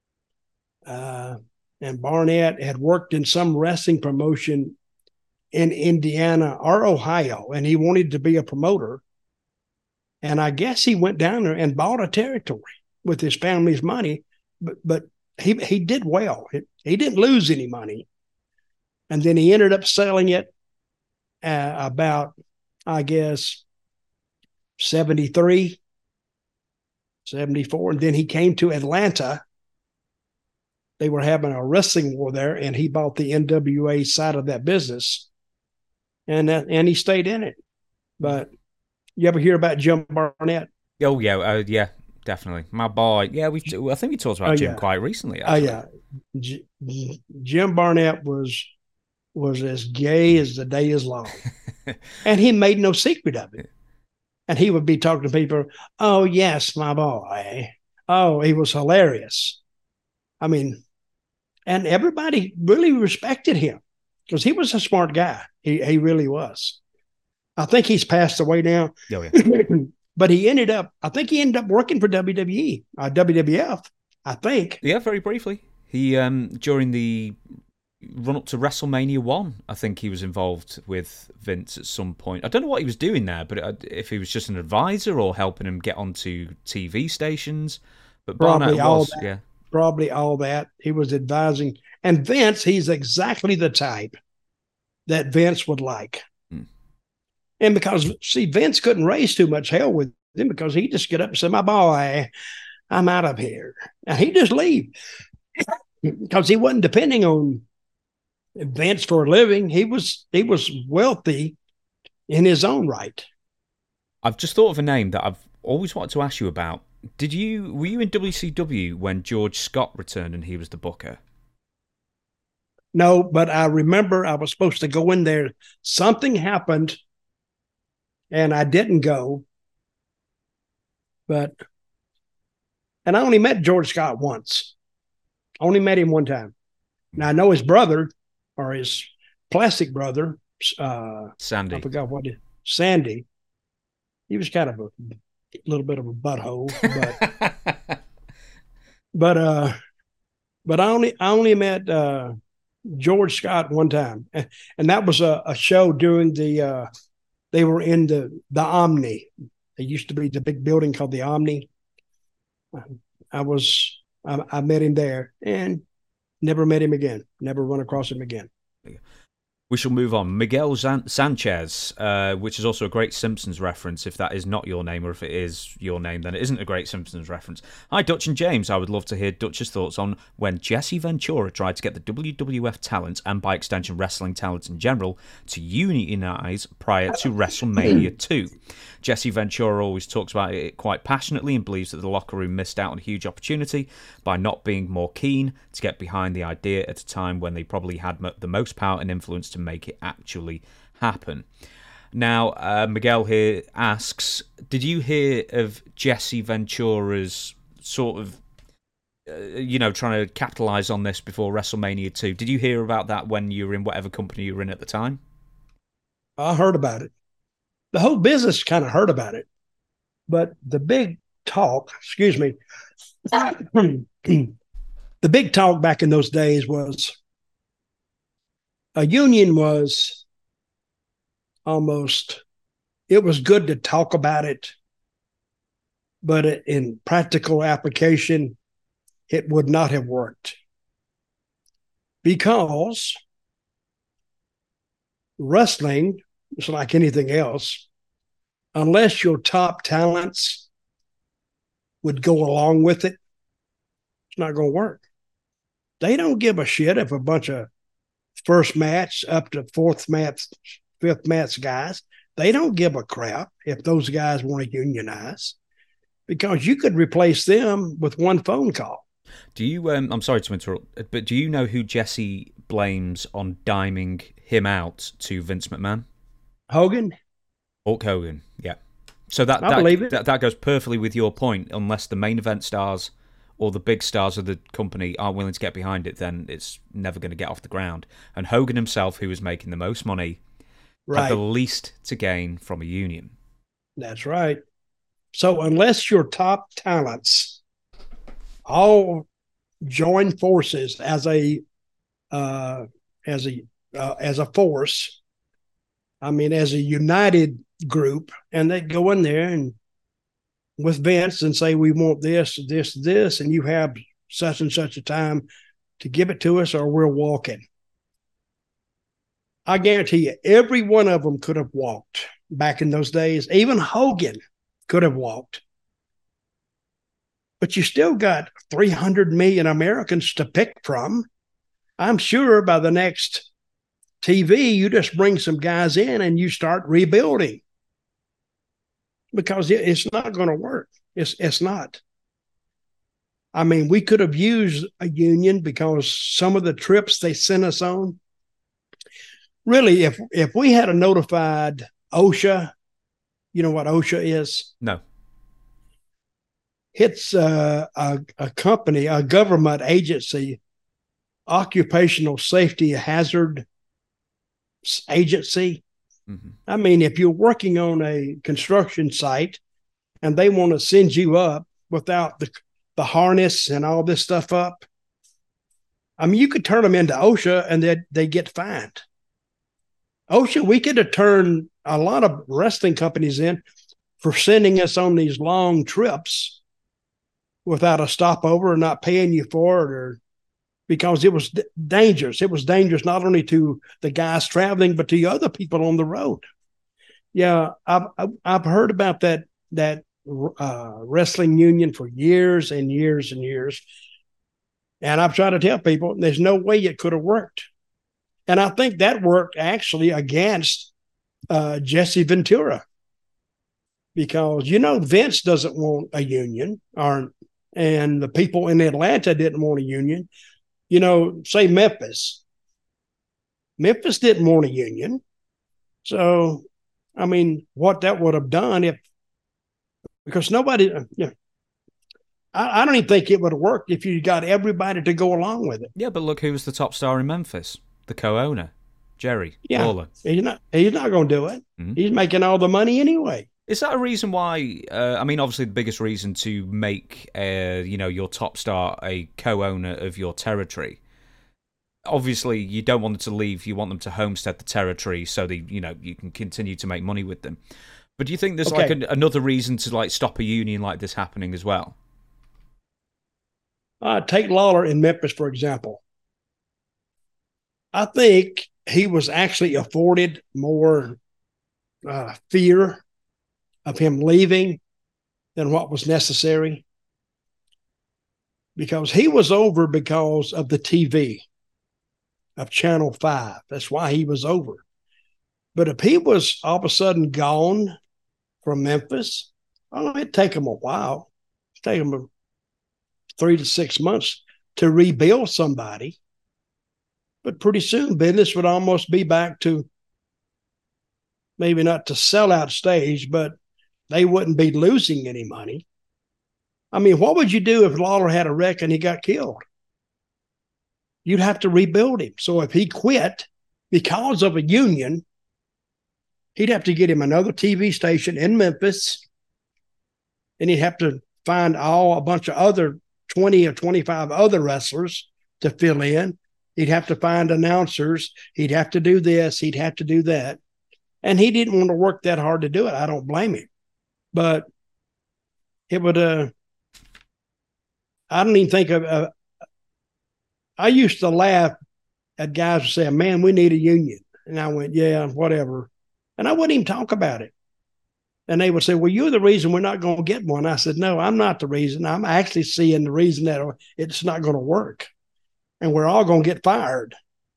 Uh, and Barnett had worked in some wrestling promotion in Indiana or Ohio, and he wanted to be a promoter. And I guess he went down there and bought a territory with his family's money, but but he he did well. He, he didn't lose any money. And then he ended up selling it uh, about, I guess, seventy-three, seventy-four. And then he came to Atlanta. They were having a wrestling war there, and he bought the N W A side of that business. And that, and he stayed in it. But you ever hear about Jim Barnett? Oh, yeah, uh, yeah, definitely. My boy. Yeah, we. I think we talked about oh, Jim yeah. quite recently, Oh, uh, yeah. J- Jim Barnett was was as gay as the day is long. And he made no secret of it. And he would be talking to people, oh, yes, my boy. Oh, he was hilarious. I mean, and everybody really respected him because he was a smart guy. He he really was. I think he's passed away now. Oh, yeah. But he ended up, I think he ended up working for W W E, uh, W W F, I think. Yeah, very briefly. He, um, during the run up to WrestleMania one, I think he was involved with Vince at some point. I don't know what he was doing there, but if he was just an advisor or helping him get onto T V stations. But Probably Barnett all was, that. yeah. Probably all that. He was advising. And Vince, he's exactly the type that Vince would like. Hmm. And because, see, Vince couldn't raise too much hell with him because he'd just get up and say, my boy, I'm out of here. And he'd just leave because he wasn't depending on Vince for a living. He was he was wealthy in his own right. I've just thought of a name that I've always wanted to ask you about. Did you were you in W C W when George Scott returned and he was the booker? No, but I remember I was supposed to go in there. Something happened, and I didn't go. But and I only met George Scott once. I only met him one time. Now I know his brother, or his plastic brother, uh, Sandy. I forgot what it. Sandy. He was kind of a little bit of a butthole, but but uh, but I only I only met uh, George Scott one time, and that was a, a show during the. Uh, they were in the the Omni. It used to be the big building called the Omni. I was I, I met him there and never met him again. Never run across him again. We shall move on. Miguel Zan- Sanchez, uh, which is also a great Simpsons reference. If that is not your name, or if it is your name, then it isn't a great Simpsons reference. Hi, Dutch and James. I would love to hear Dutch's thoughts on when Jesse Ventura tried to get the W W F talent, and by extension wrestling talent in general, to unionize prior to WrestleMania two. Jesse Ventura always talks about it quite passionately and believes that the locker room missed out on a huge opportunity by not being more keen to get behind the idea at a time when they probably had the most power and influence to make it actually happen. Now, uh, Miguel here asks, did you hear of Jesse Ventura's sort of, uh, you know, trying to capitalize on this before WrestleMania two? Did you hear about that when you were in whatever company you were in at the time? I heard about it. The whole business kind of heard about it. But the big talk, excuse me, the big talk back in those days was a union was almost, it was good to talk about it, but in practical application, it would not have worked. Because wrestling, it's like anything else, unless your top talents would go along with it, it's not going to work. They don't give a shit if a bunch of first match up to fourth match, fifth match guys, they don't give a crap if those guys want to unionize, because you could replace them with one phone call. Do you, um, I'm sorry to interrupt, but do you know who Jesse blames on diming him out to Vince McMahon? Hogan? Hulk Hogan, yeah. So that I that, believe it. that that goes perfectly with your point. Unless the main event stars or the big stars of the company aren't willing to get behind it, then it's never going to get off the ground. And Hogan himself, who was making the most money, Right. had the least to gain from a union. That's right. So unless your top talents all join forces as a uh, as a uh, as a force, I mean, as a united group, and they go in there and with Vince and say, we want this, this, this, and you have such and such a time to give it to us or we're walking. I guarantee you, every one of them could have walked back in those days. Even Hogan could have walked. But you still got three hundred million Americans to pick from. I'm sure by the next T V, you just bring some guys in and you start rebuilding, because it's not going to work. It's it's not. I mean, we could have used a union because some of the trips they sent us on. Really, if if we had a notified OSHA, you know what OSHA is? No. It's uh, a, a company, a government agency, occupational safety hazard agency. Mm-hmm. I mean, if you're working on a construction site and they want to send you up without the the harness and all this stuff up, I mean, you could turn them into OSHA and they they get fined. OSHA, we could have turned a lot of wrestling companies in for sending us on these long trips without a stopover or not paying you for it, or because it was d- dangerous. It was dangerous not only to the guys traveling, but to other people on the road. Yeah, I've I've heard about that that uh, wrestling union for years and years and years, and I've tried to tell people there's no way it could have worked, and I think that worked actually against uh, Jesse Ventura. because, you know, Vince doesn't want a union, or and the people in Atlanta didn't want a union. You know, say Memphis. Memphis didn't want a union. So, I mean, what that would have done if, because nobody, you know, I, I don't even think it would have worked if you got everybody to go along with it. Yeah, but look who was the top star in Memphis, the co-owner, Jerry Yeah, Lawler. He's not, he's not going to do it. Mm-hmm. He's making all the money anyway. Is that a reason why, uh, I mean, obviously the biggest reason to make, uh, you know, your top star a co-owner of your territory? Obviously, you don't want them to leave. You want them to homestead the territory so that, you know, you can continue to make money with them. But do you think there's okay. like an, another reason to like stop a union like this happening as well? Uh, take Lawler in Memphis, for example. I think he was actually afforded more uh, fear of him leaving than what was necessary, because he was over because of the T V of Channel five. That's why he was over. But if he was all of a sudden gone from Memphis, oh, it'd take him a while. It'd take him three to six months to rebuild somebody. But pretty soon, business would almost be back to, maybe not to sellout stage, but they wouldn't be losing any money. I mean, what would you do if Lawler had a wreck and he got killed? You'd have to rebuild him. So if he quit because of a union, he'd have to get him another T V station in Memphis, and he'd have to find all a bunch of other twenty or twenty-five other wrestlers to fill in. He'd have to find announcers. He'd have to do this. He'd have to do that. And he didn't want to work that hard to do it. I don't blame him. But it would, uh, I don't even think of, uh, I used to laugh at guys who say, man, we need a union. And I went, yeah, whatever. And I wouldn't even talk about it. And they would say, well, you're the reason we're not going to get one. I said, no, I'm not the reason. I'm actually seeing the reason that it's not going to work. And we're all going to get fired.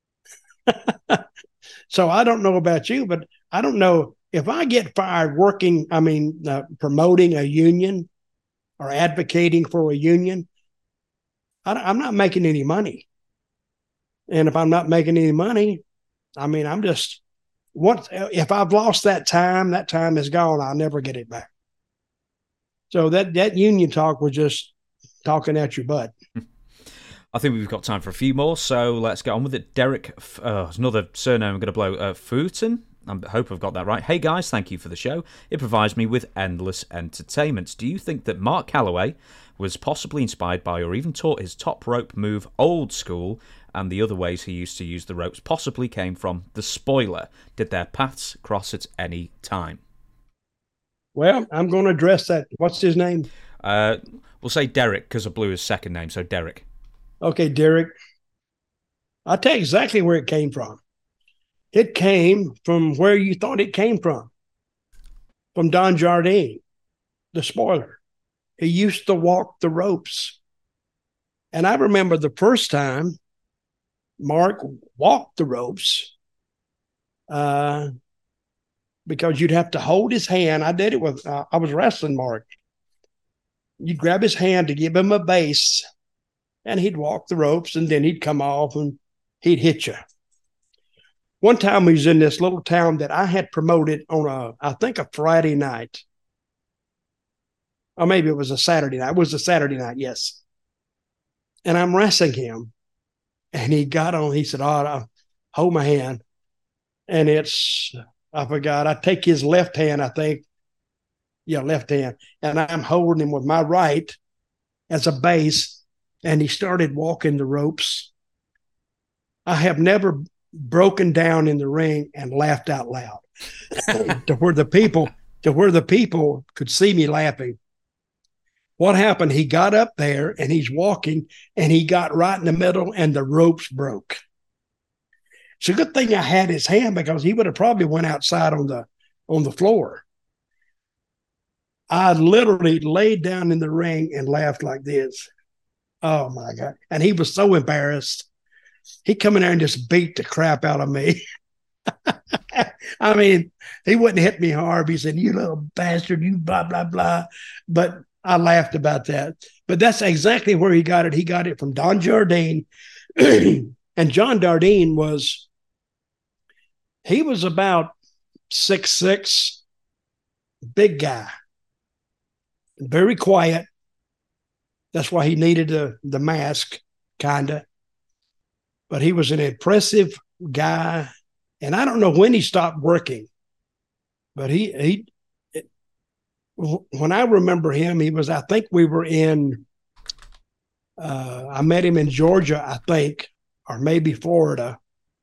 So I don't know about you, but I don't know if I get fired working, I mean, uh, promoting a union or advocating for a union, I, I'm not making any money. And if I'm not making any money, I mean, I'm just, once, if I've lost that time, that time is gone. I'll never get it back. So that, that union talk was just talking at your butt. I think we've got time for a few more, so let's get on with it. Derek, uh, another surname I'm going to blow, uh, Fulton. I hope I've got that right. Hey guys, thank you for the show. It provides me with endless entertainment. Do you think that Mark Calloway was possibly inspired by or even taught his top rope move old school, and the other ways he used to use the ropes possibly came from the spoiler? Did their paths cross at any time? Well, I'm going to address that. What's his name? Uh, we'll say Derek because I blew his second name, so Derek. Okay, Derek. I'll tell you exactly where it came from. It came from where you thought it came from, from Don Jardine, the spoiler. He used to walk the ropes. And I remember the first time Mark walked the ropes, uh, because you'd have to hold his hand. I did it with, uh, I was wrestling Mark. You'd grab his hand to give him a base, and he'd walk the ropes, and then he'd come off and he'd hit you. One time we was in this little town that I had promoted on a, I think a Friday night. Or maybe it was a Saturday night. It was a Saturday night, yes. And I'm wrestling him. And he got on, he said, oh, hold my hand. And it's, I forgot, I take his left hand, I think. Yeah, left hand. And I'm holding him with my right as a base. And he started walking the ropes. I have never broken down in the ring and laughed out loud to where the people to where the people could see me laughing. What happened? He got up there and he's walking, and he got right in the middle, and the ropes broke. It's a good thing I had his hand, because he would have probably went outside on the on the floor. I literally laid down in the ring and laughed like this. Oh my God. And he was so embarrassed. He come in there and just beat the crap out of me. I mean, he wouldn't hit me hard. He said, "You little bastard, you blah, blah, blah." But I laughed about that. But that's exactly where he got it. He got it from Don Jardine. And John Dardine was, he was about six six, big guy, very quiet. That's why he needed the, the mask, kind of. But he was an impressive guy. And I don't know when he stopped working, but he, he, it, when I remember him, he was, I think we were in, uh, I met him in Georgia, I think, or maybe Florida.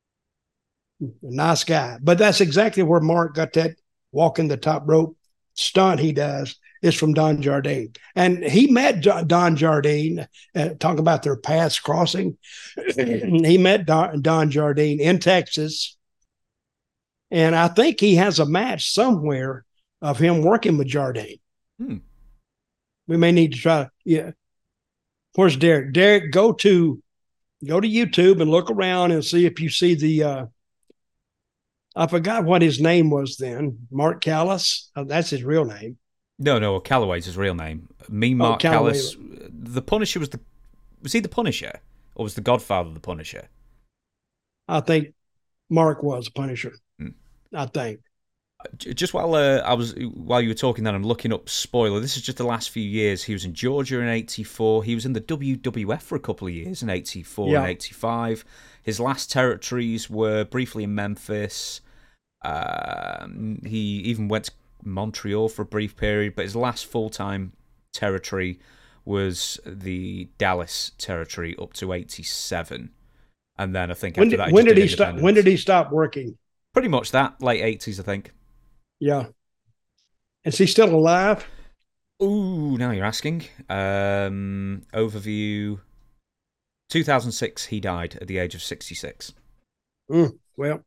Nice guy. But that's exactly where Mark got that walking the top rope stunt he does. Is from Don Jardine. And he met Don Jardine, uh, talking about their paths crossing. He met Don, Don Jardine in Texas. And I think he has a match somewhere of him working with Jardine. Hmm. We may need to try. Yeah. Where's Derek? Derek, go to go to YouTube and look around and see if you see the. Uh, I forgot what his name was then. Mark Callis. Oh, that's his real name. No, no, Calloway's his real name. Me, Mark oh, Callis. The Punisher was the. Was he the Punisher, or was the Godfather the Punisher? I think Mark was the Punisher. Hmm. I think. Just while uh, I was while you were talking, that I'm looking up. Spoiler: this is just the last few years. He was in Georgia in eighty-four. He was in the W W F for a couple of years in eighty-four yeah. and eighty-five. His last territories were briefly in Memphis. Um, he even went to Montreal for a brief period, but his last full-time territory was the Dallas territory up to eighty-seven, and then I think after when did, that, he when did did he stop? When did he stop working? Pretty much that late eighties, I think. Yeah, is he still alive? Ooh, now you're asking. Um, overview: two thousand six, he died at the age of sixty-six. Mm, well.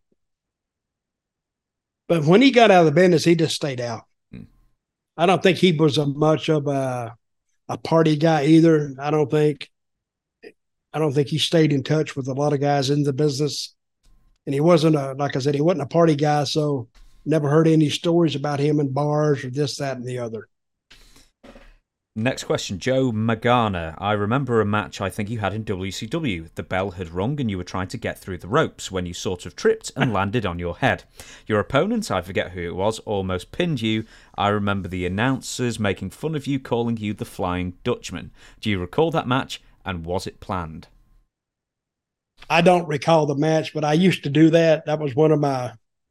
But when he got out of the business, he just stayed out. Hmm. I don't think he was a much of a a party guy either. I don't think. I don't think he stayed in touch with a lot of guys in the business, and he wasn't a like I said, he wasn't a party guy. So never heard any stories about him in bars or this, that, and the other. Next question, Joe Magana. I remember a match I think you had in W C W. The bell had rung and you were trying to get through the ropes when you sort of tripped and landed on your head. Your opponent, I forget who it was, almost pinned you. I remember the announcers making fun of you, calling you the Flying Dutchman. Do you recall that match, and was it planned? I don't recall the match, but I used to do that. That was one of my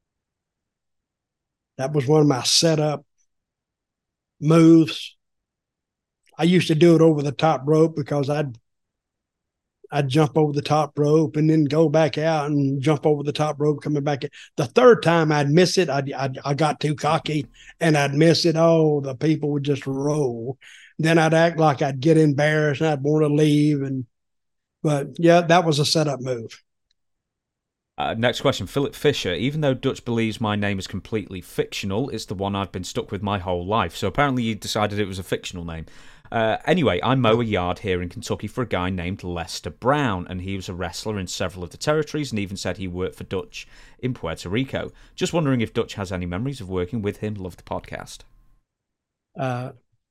that was one of my setup moves. I used to do it over the top rope because I'd I'd jump over the top rope and then go back out and jump over the top rope, coming back in. The third time I'd miss it. I I I got too cocky and I'd miss it. Oh, the people would just roll. Then I'd act like I'd get embarrassed and I'd want to leave. And but yeah, that was a setup move. Uh, next question, Philip Fisher. Even though Dutch believes my name is completely fictional, it's the one I've been stuck with my whole life. So apparently you decided it was a fictional name. Uh, anyway, I mow a yard here in Kentucky for a guy named Lester Brown, and he was a wrestler in several of the territories and even said he worked for Dutch in Puerto Rico. Just wondering if Dutch has any memories of working with him. Love the podcast. Uh,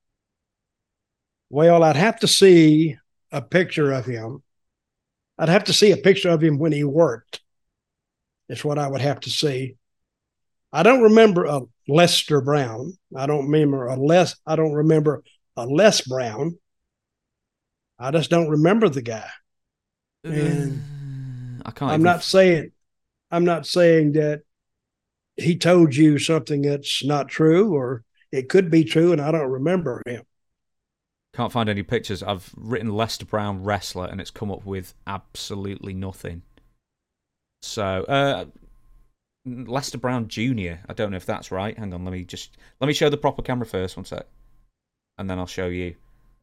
well, I'd have to see a picture of him. I'd have to see a picture of him when he worked. It's what I would have to see. I don't remember a Lester Brown. I don't remember a Les. I don't remember a Les Brown. I just don't remember the guy. And uh, I can't. I'm not saying. I'm not saying that he told you something that's not true, or it could be true, and I don't remember him. Can't find any pictures. I've written Lester Brown wrestler, and it's come up with absolutely nothing. So, uh, Lester Brown Junior I don't know if that's right. Hang on, let me just let me show the proper camera first. One sec, and then I'll show you.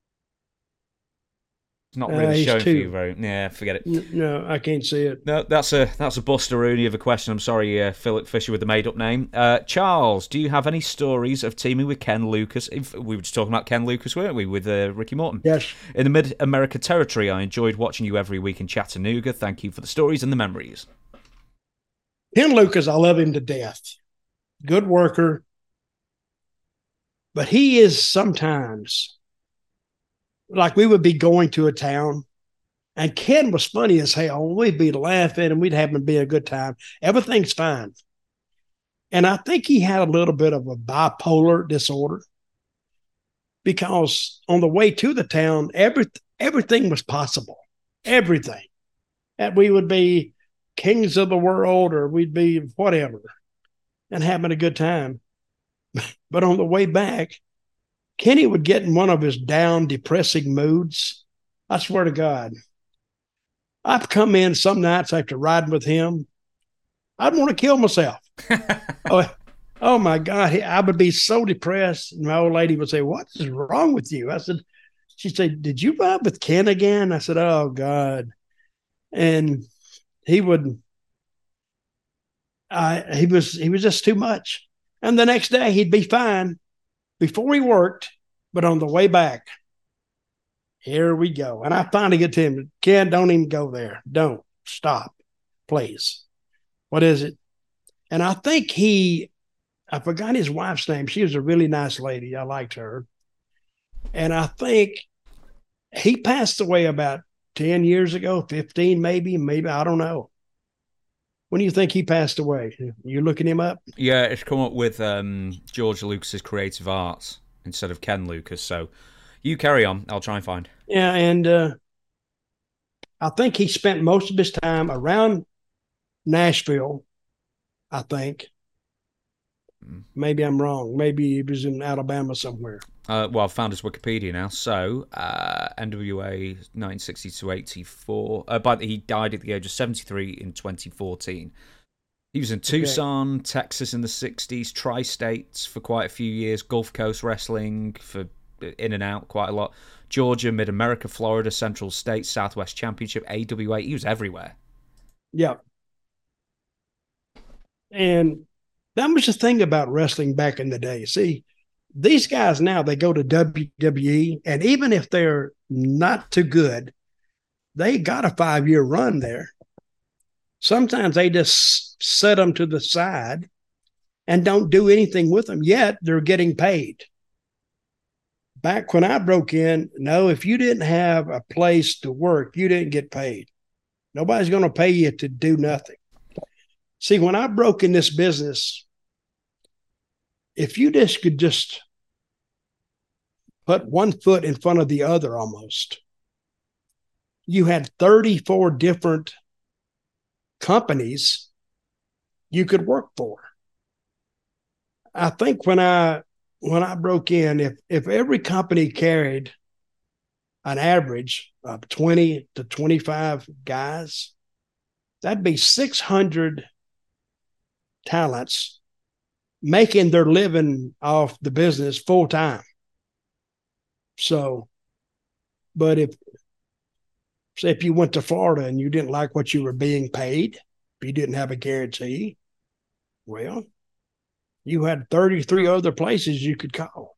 It's not really uh, showing too... for you very. Yeah, forget it. No, I can't see it. No, that's a that's a buster-rooney of a question. I'm sorry, uh, Philip Fisher with the made-up name. Uh, Charles, do you have any stories of teaming with Ken Lucas? If, we were just talking about Ken Lucas, weren't we, with uh, Ricky Morton? Yes. In the Mid-America territory, I enjoyed watching you every week in Chattanooga. Thank you for the stories and the memories. Ken Lucas, I love him to death. Good worker. But he is sometimes, like we would be going to a town, and Ken was funny as hell. We'd be laughing and we'd have him be a good time. Everything's fine. And I think he had a little bit of a bipolar disorder, because on the way to the town, every, everything was possible. Everything. And we would be kings of the world, or we'd be whatever, and having a good time. But on the way back, Kenny would get in one of his down, depressing moods. I swear to God. I've come in some nights after riding with him, I'd want to kill myself. oh, oh, my God. I would be so depressed. And my old lady would say, "What is wrong with you?" I said, she'd say, "Did you ride with Ken again?" I said, "Oh, God." And he would, uh, he was, he was just too much. And the next day he'd be fine before he worked, but on the way back, here we go. And I finally get to him, "Ken, don't even go there. Don't. Stop, please. What is it?" And I think he, I forgot his wife's name. She was a really nice lady. I liked her. And I think he passed away about ten years ago, fifteen maybe, maybe, I don't know. When do you think he passed away? You looking him up? Yeah, it's come up with um, George Lucas's Creative Arts instead of Ken Lucas. So you carry on. I'll try and find. Yeah, and uh, I think he spent most of his time around Nashville, I think. Mm. Maybe I'm wrong. Maybe he was in Alabama somewhere. Uh, well, I've found his Wikipedia now. So, uh, N W A nineteen sixty to eighty-four. Uh, but he died at the age of seventy-three in twenty fourteen. He was in Tucson, okay. Texas in the sixties, Tri-States for quite a few years, Gulf Coast Wrestling for in and out quite a lot, Georgia, Mid-America, Florida, Central States, Southwest Championship, A W A. He was everywhere. Yeah. And that was the thing about wrestling back in the day. See, these guys now, they go to W W E, and even if they're not too good, they got a five-year run there. Sometimes they just set them to the side and don't do anything with them, yet they're getting paid. Back when I broke in, no, if you didn't have a place to work, you didn't get paid. Nobody's going to pay you to do nothing. See, when I broke in this business, if you just could just put one foot in front of the other almost, you had thirty-four different companies you could work for. I think when I when I broke in, if if every company carried an average of twenty to twenty-five guys, that'd be six hundred talents making their living off the business full time. So, but if, say if you went to Florida and you didn't like what you were being paid, if you didn't have a guarantee, well, you had thirty-three other places you could call.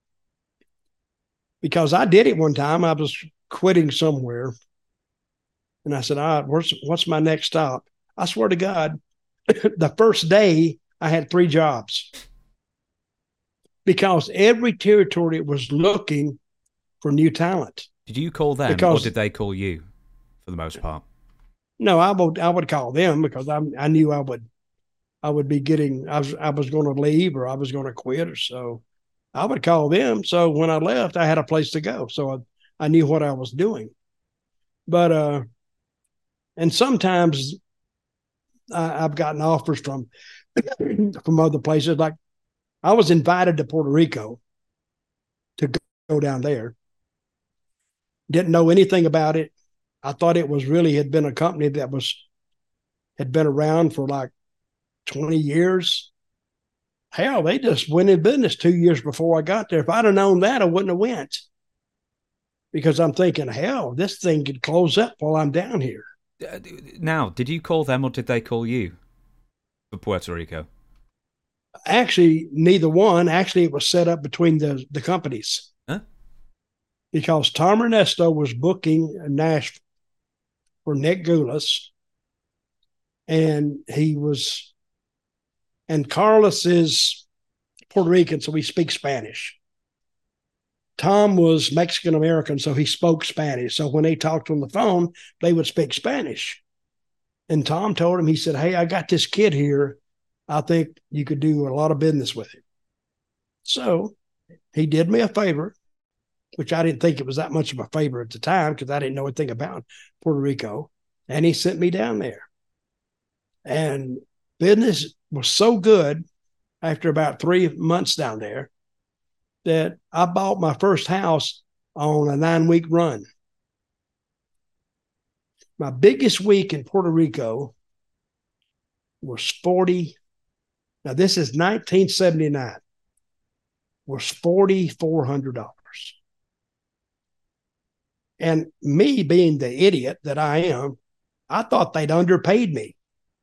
Because I did it one time. I was quitting somewhere. And I said, all right, where's, what's my next stop? I swear to God, the first day I had three jobs. Because every territory was looking for new talent. Did you call them because, or did they call you for the most part? No, I would I would call them because I I knew I would I would be getting I was I was going to leave or I was going to quit, or so I would call them. So when I left, I had a place to go. So I, I knew what I was doing. But uh and sometimes I, I've gotten offers from from other places. Like I was invited to Puerto Rico to go, go down there. Didn't know anything about it. I thought it was really had been a company that was had been around for like twenty years. Hell, they just went in business two years before I got there. If I'd have known that, I wouldn't have went. Because I'm thinking, hell, this thing could close up while I'm down here. Now, did you call them or did they call you for Puerto Rico? Actually, neither one. Actually, it was set up between the, the companies. Huh? Because Tom Ernesto was booking Nashville for Nick Goulas. and he was, and Carlos is Puerto Rican, so he speaks Spanish. Tom was Mexican American, so he spoke Spanish. So when they talked on the phone, they would speak Spanish. And Tom told him, he said, hey, I got this kid here. I think you could do a lot of business with him. So he did me a favor, which I didn't think it was that much of a favor at the time because I didn't know anything about Puerto Rico. And he sent me down there. And business was so good after about three months down there that I bought my first house on a nine-week run. My biggest week in Puerto Rico was forty. Now, this is nineteen seventy-nine. Was four thousand four hundred dollars. And me being the idiot that I am, I thought they'd underpaid me.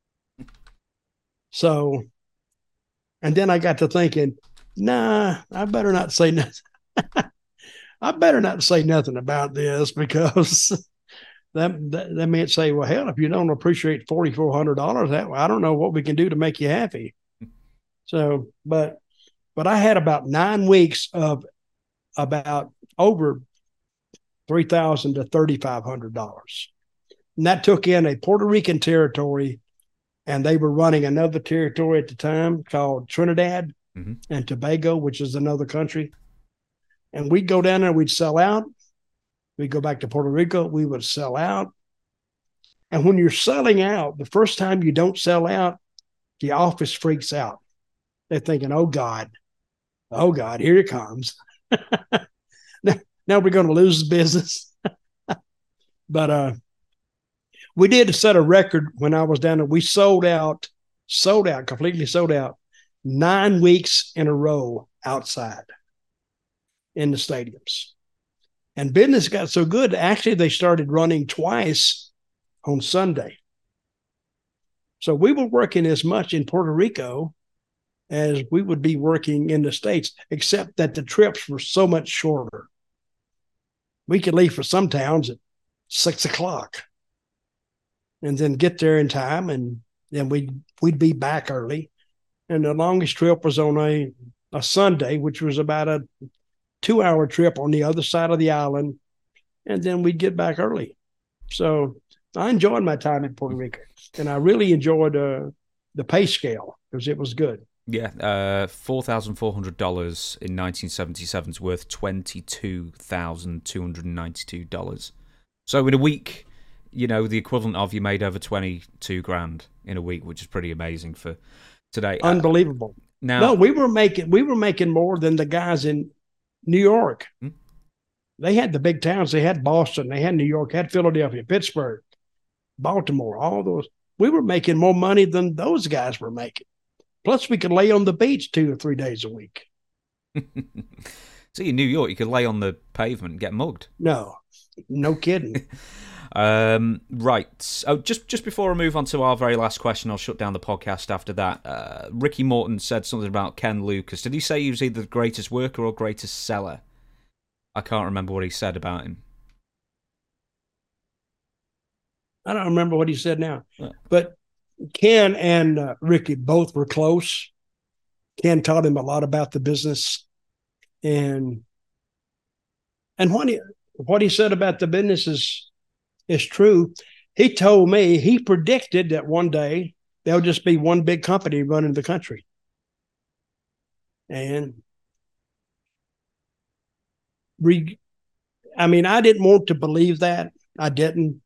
So, and then I got to thinking, nah, I better not say nothing. I better not say nothing about this because that, that, that may say, well, hell, if you don't appreciate four thousand four hundred dollars, that I don't know what we can do to make you happy. So, but, but I had about nine weeks of about over three thousand to thirty-five hundred dollars. And that took in a Puerto Rican territory, and they were running another territory at the time called Trinidad mm-hmm. and Tobago, which is another country. And we'd go down there, we'd sell out. We'd go back to Puerto Rico, we would sell out. And when you're selling out, the first time you don't sell out, the office freaks out. They're thinking, oh, God, oh, God, here it comes. now, now we're going to lose the business. But uh, we did set a record when I was down there. We sold out, sold out, completely sold out, nine weeks in a row outside in the stadiums. And business got so good, actually, they started running twice on Sunday. So we were working as much in Puerto Rico as we would be working in the States, except that the trips were so much shorter. We could leave for some towns at six o'clock and then get there in time, and then we'd, we'd be back early. And the longest trip was on a, a Sunday, which was about a two-hour trip on the other side of the island, and then we'd get back early. So I enjoyed my time in Puerto Rico, and I really enjoyed uh, the pay scale because it was good. Yeah, uh, four thousand four hundred dollars in nineteen seventy-seven is worth twenty-two thousand two hundred ninety-two dollars. So in a week, you know, the equivalent of you made over twenty-two grand in a week, which is pretty amazing for today. Unbelievable. Uh, now, no, we were making we were making more than the guys in New York. Hmm? They had the big towns. They had Boston. They had New York. Had Philadelphia, Pittsburgh, Baltimore. All those. We were making more money than those guys were making. Plus, we could lay on the beach two or three days a week. See, in New York, you could lay on the pavement and get mugged. No, no kidding. um, right. Oh, just just before I move on to our very last question, I'll shut down the podcast after that. Uh, Ricky Morton said something about Ken Lucas. Did he say he was either the greatest worker or greatest seller? I can't remember what he said about him. I don't remember what he said now. Yeah. But Ken and uh, Ricky both were close. Ken taught him a lot about the business. And and what he, what he said about the business is, is true. He told me, he predicted that one day there'll just be one big company running the country. And re, I mean, I didn't want to believe that. I didn't.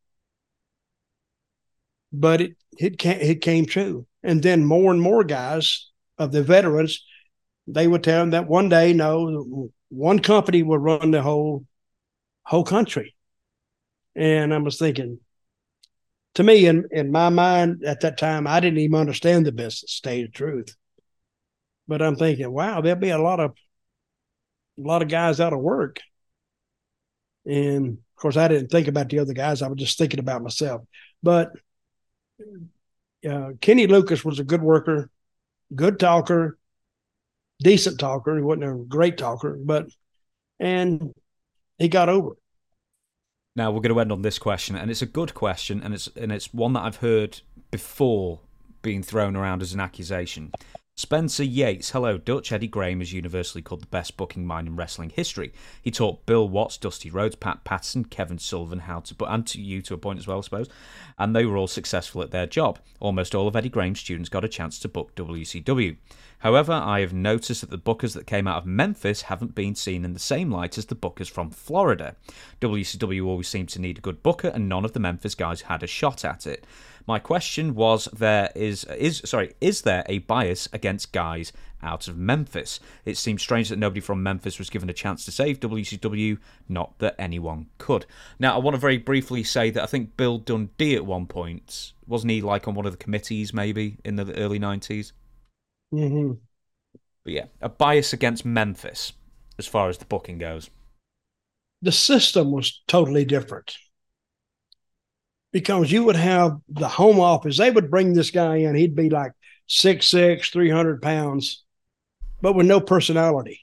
But it it came, it came true. And then more and more guys of the veterans, they would tell them that one day, no, one company will run the whole whole country. And I was thinking, to me, in, in my mind at that time, I didn't even understand the business, to tell you the truth. But I'm thinking, wow, there'll be a lot of a lot of guys out of work. And of course, I didn't think about the other guys. I was just thinking about myself. But Uh, Kenny Lucas was a good worker, good talker, decent talker. He wasn't a great talker, but, and he got over it. Now we're going to end on this question, and it's a good question, and it's and it's one that I've heard before being thrown around as an accusation. Spencer Yates, hello Dutch. Eddie Graham is universally called the best booking mind in wrestling history. He taught Bill Watts, Dusty Rhodes, Pat Patterson, Kevin Sullivan how to book, and to you to a point as well, I suppose. And they were all successful at their job. Almost all of Eddie Graham's students got a chance to book W C W. However, I have noticed that the bookers that came out of Memphis haven't been seen in the same light as the bookers from Florida. W C W always seemed to need a good booker, and none of the Memphis guys had a shot at it. My question was, there is is sorry, is there a bias against guys out of Memphis? It seems strange that nobody from Memphis was given a chance to save W C W, not that anyone could. Now, I want to very briefly say that I think Bill Dundee at one point, wasn't he like on one of the committees maybe in the early nineties? Mm-hmm. But yeah, a bias against Memphis as far as the booking goes. The system was totally different. Because you would have the home office, they would bring this guy in, he'd be like six six, three hundred pounds, but with no personality.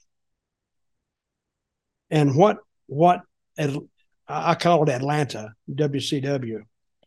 And what, what I call it Atlanta, W C W,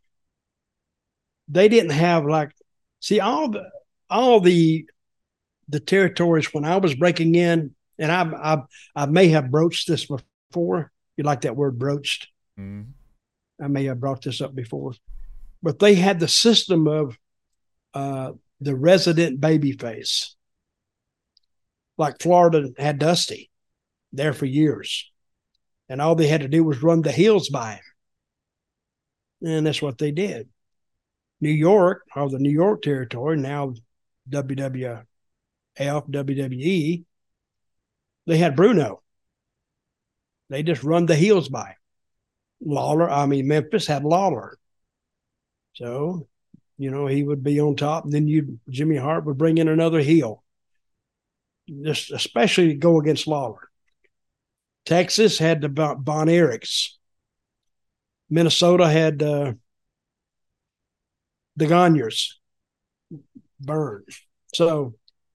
they didn't have like, see, all the, all the, the territories when I was breaking in, and I, I, I may have broached this before. You like that word broached? Mm. I may have brought this up before, but they had the system of uh, the resident babyface. Like Florida had Dusty there for years, and all they had to do was run the heels by him. And that's what they did. New York, or the New York territory, now W W F, W W E, they had Bruno. They just run the heels by him. Lawler, I mean, Memphis had Lawler. So, you know, he would be on top, and then you Jimmy Hart would bring in another heel. Just especially go against Lawler. Texas had the Von Erichs. Minnesota had uh, the Gagnes. Burns. So,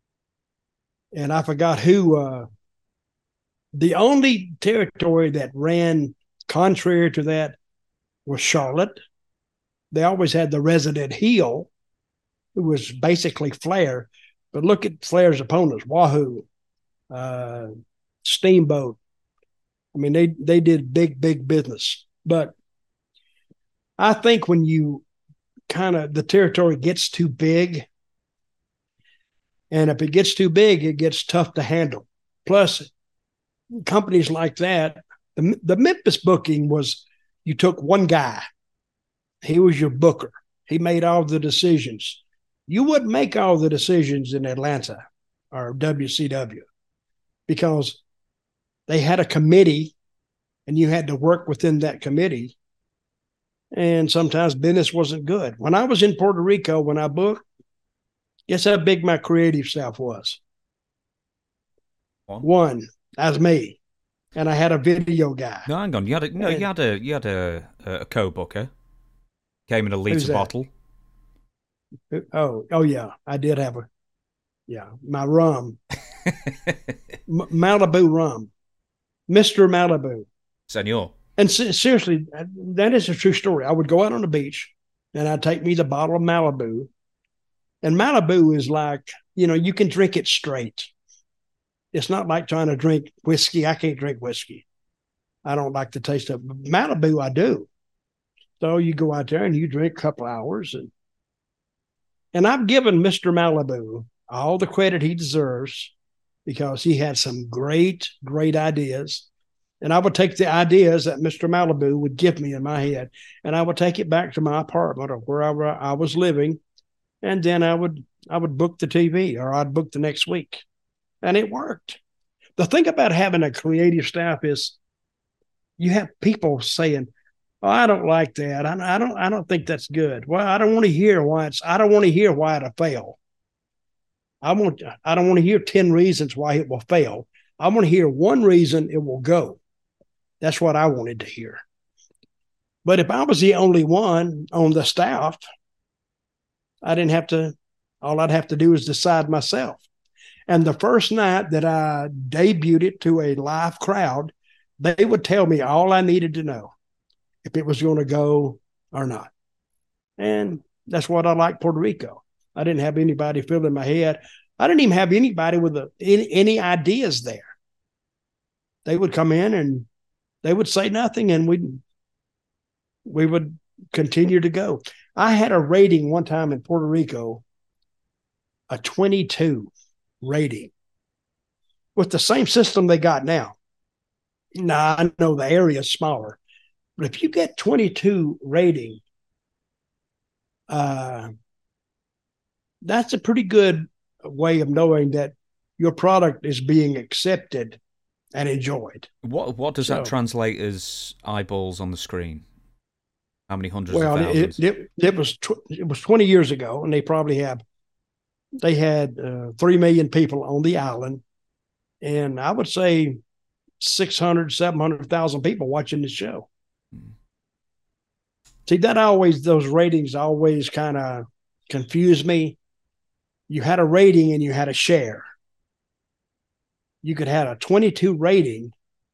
and I forgot who, uh, the only territory that ran contrary to that was Charlotte. They always had the resident heel, who was basically Flair. But look at Flair's opponents, Wahoo, uh, Steamboat. I mean, they, they did big, big business. But I think when you kind of, the territory gets too big, and if it gets too big, it gets tough to handle. Plus, companies like that, The, the Memphis booking was, you took one guy. He was your booker. He made all the decisions. You wouldn't make all the decisions in Atlanta or W C W because they had a committee and you had to work within that committee. And sometimes business wasn't good. When I was in Puerto Rico, when I booked, guess how big my creative staff was? One. One. That's me. And I had a video guy. No, hang on. You had a no. And, You had a you had a a co-booker. Came in a liter bottle. Oh, oh yeah, I did have a. Yeah, my rum, M- Malibu rum, Mister Malibu. Senor. And se- seriously, that is a true story. I would go out on the beach, and I'd take me the bottle of Malibu, and Malibu is like, you know, you can drink it straight. It's not like trying to drink whiskey. I can't drink whiskey. I don't like the taste of it. Malibu, I do. So you go out there and you drink a couple hours. And, and I've given Mister Malibu all the credit he deserves because he had some great, great ideas. And I would take the ideas that Mister Malibu would give me in my head, and I would take it back to my apartment or wherever I was living. And then I would, I would book the T V, or I'd book the next week. And it worked. The thing about having a creative staff is you have people saying, "Oh, I don't like that. I, I don't. I don't think that's good." Well, I don't want to hear why it's. I don't want to hear why it'll fail. I want. I don't want to hear ten reasons why it will fail. I want to hear one reason it will go. That's what I wanted to hear. But if I was the only one on the staff, I didn't have to. All I'd have to do is decide myself. And the first night that I debuted it to a live crowd, they would tell me all I needed to know if it was going to go or not. And That's what I like Puerto Rico. I didn't have anybody filling my head. I didn't even have anybody with a, any, any ideas there. They would come in and they would say nothing, and we we would continue to go. I had a rating one time in Puerto Rico, a twenty-two rating, with the same system they got now. Now, I know the area is smaller, but if you get twenty-two rating, uh, that's a pretty good way of knowing that your product is being accepted and enjoyed. What what does so, that translate as eyeballs on the screen? How many hundreds well, of thousands? It, it, it was tw- it was twenty years ago, and they probably have they had uh, three million people on the island, and I would say six hundred, seven hundred thousand people watching the show. Hmm. See, that always, those ratings always kind of confuse me. You had a rating and you had a share. You could have a twenty-two rating,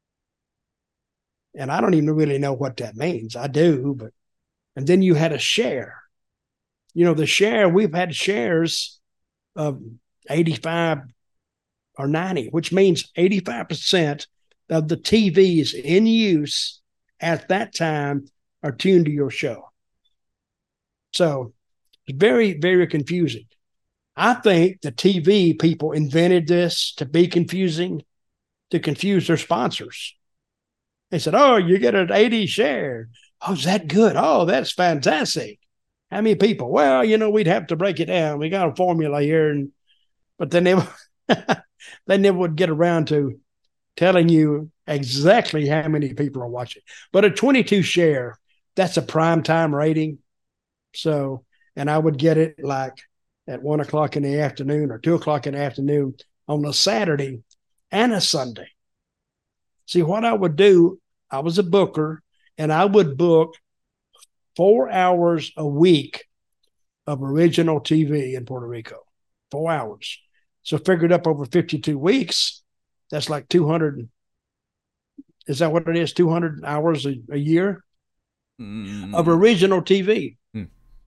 and I don't even really know what that means. I do, but and then you had a share. You know, the share, we've had shares of eighty-five or ninety, which means eighty-five percent of the T Vs in use at that time are tuned to your show. So it's very, very confusing. I think the T V people invented this to be confusing, to confuse their sponsors. They said, oh, you get an eighty share. Oh, is that good? Oh, that's fantastic. How many people? Well, you know, we'd have to break it down. We got a formula here. And but they never, they never would get around to telling you exactly how many people are watching. But a twenty-two share, that's a prime time rating. So, and I would get it like at one o'clock in the afternoon or two o'clock in the afternoon on a Saturday and a Sunday. See, what I would do, I was a booker, and I would book four hours a week of original T V in Puerto Rico. Four hours. So figured up over fifty-two weeks, that's like two hundred. Is that what it is? two hundred hours a, a year mm. of original T V. Mm.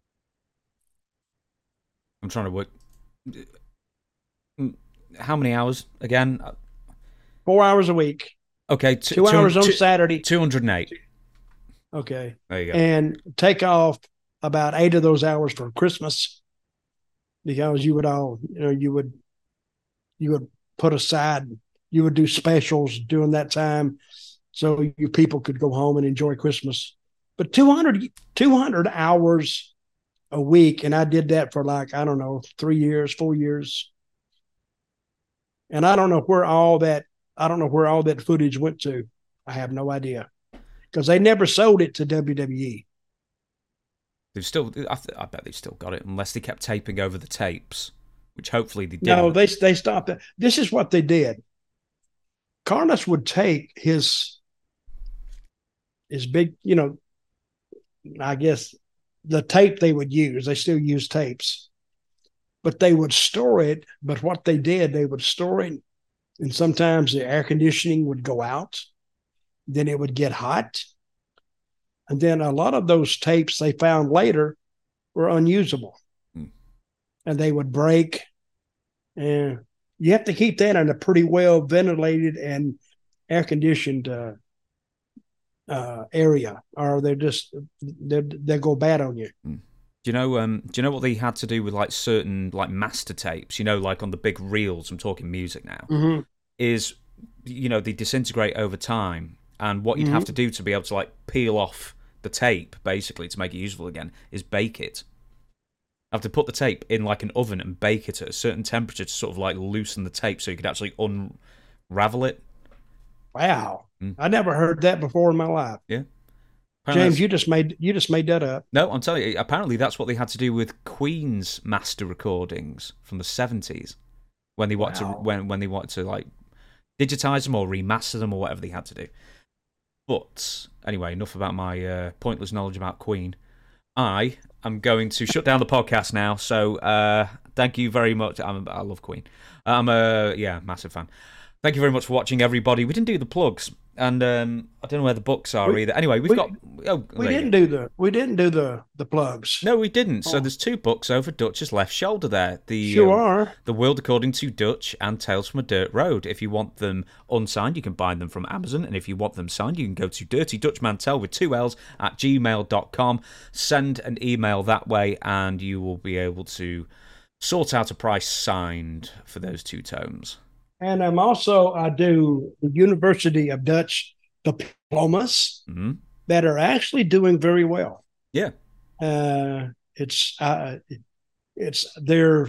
I'm trying to work. How many hours again? Four hours a week. Okay. T- two hours on two, Saturday. two hundred eight. Okay. There you go. And take off about eight of those hours for Christmas, because you would all, you know, you would, you would put aside, you would do specials during that time so you people could go home and enjoy Christmas. But two hundred, two hundred hours a week, and I did that for like, I don't know, three years, four years. And I don't know where all that, I don't know where all that footage went to. I have no idea, because they never sold it to W W E. They've still, I, th- I bet they've still got it, unless they kept taping over the tapes, which hopefully they did. No, they they stopped it. This is what they did. Carlos would take his his big, you know, I guess the tape they would use. They still use tapes, but they would store it. But what they did, they would store it, and sometimes the air conditioning would go out. Then it would get hot. And then a lot of those tapes they found later were unusable. Hmm. And they would break. And you have to keep that in a pretty well ventilated and air conditioned uh, uh, area, or they're just they they go bad on you. Hmm. Do you know? Um, do you know what they had to do with like certain like master tapes? You know, like on the big reels. I'm talking music now. Mm-hmm. Is you know they disintegrate over time. And what you'd mm-hmm. have to do to be able to like peel off the tape, basically, to make it useful again, is bake it. I have to put the tape in like an oven and bake it at a certain temperature to sort of like loosen the tape so you could actually unravel it. Wow. Mm. I never heard that before in my life. Yeah. Apparently James, you just made you just made that up. No, I'm telling you, apparently that's what they had to do with Queen's master recordings from the seventies when they wanted wow. to when when they wanted to like digitize them or remaster them or whatever they had to do. But anyway, enough about my uh, pointless knowledge about Queen. I am going to shut down the podcast now. So uh, thank you very much. I'm, I love Queen. I'm a yeah massive fan. Thank you very much for watching, everybody. We didn't do the plugs, and um, I don't know where the books are We- either. Anyway, we've we- got. Oh, We there you didn't go. do the we didn't do the the plugs. No, we didn't. So Oh. there's two books over Dutch's left shoulder there. The Sure uh, are. The World According to Dutch and Tales from a Dirt Road. If you want them unsigned, you can buy them from Amazon. And if you want them signed, you can go to Dirty Dutch Mantel with two L's at gmail dot com. Send an email that way, and you will be able to sort out a price signed for those two tomes. And I'm also I do the University of Dutch diplomas hmm that are actually doing very well. Yeah. Uh, it's uh, it's they're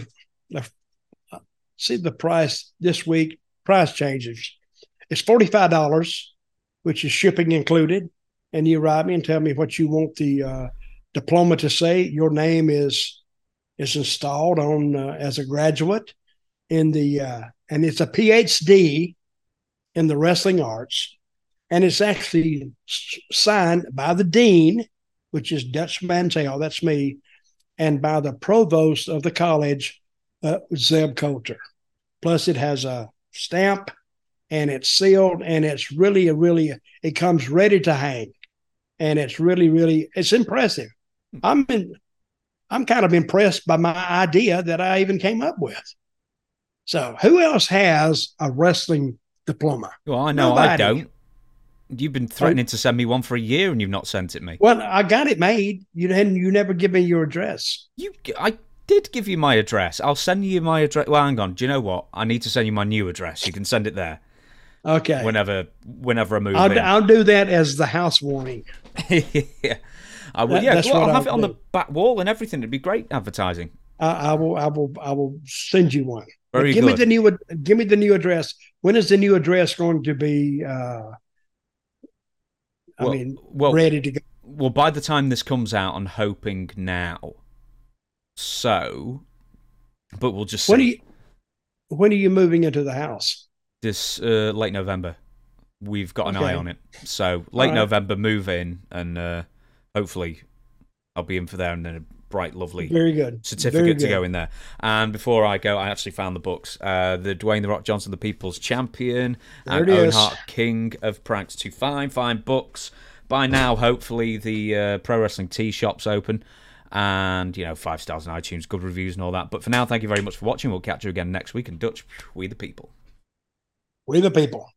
uh, see the price this week. Price changes. It's forty five dollars, which is shipping included. And you write me and tell me what you want the uh, diploma to say. Your name is is installed on uh, as a graduate in the uh, and it's a P H D in the wrestling arts, and it's actually s- signed by the dean, which is Dutch Mantel, that's me, and by the provost of the college, uh, Zeb Coulter. Plus, it has a stamp, and it's sealed, and it's really, a really, it comes ready to hang, and it's really, really, it's impressive. I'm in, I'm kind of impressed by my idea that I even came up with. So, who else has a wrestling diploma? Well, I know I Nobody. don't. You've been threatening to send me one for a year, and you've not sent it me. Well, I got it made. You didn't. You never give me your address. You, I did give you my address. I'll send you my address. Well, hang on. Do you know what? I need to send you my new address. You can send it there Okay. whenever, whenever I move I'll, in. I'll do that as the house warning. yeah, I will. That- Yeah, that's well, what I'll have I'll it on the do. back wall and everything. It'd be great advertising. I, I will. I will. I will send you one. But Very give good. me the new. Give me the new address. When is the new address going to be? Uh, I Well- mean, well- ready to go. Well, by the time this comes out, I'm hoping now. So, but we'll just see. When are you? When are you moving into the house? This uh, late November. We've got an Okay. eye on it. So late right. November, move in, and uh, hopefully I'll be in for there, and then a bright, lovely Very good. certificate Very to good. go in there. And before I go, I actually found the books. Uh, the Dwayne The Rock Johnson, the People's Champion, There and it Owen is. Hart, King of Pranks. Two fine, fine books. By now, hopefully, the uh, Pro Wrestling Tea Shop's open. And, you know, five stars on iTunes, good reviews and all that. But for now, thank you very much for watching. We'll catch you again next week. And Dutch, we the people. We the people.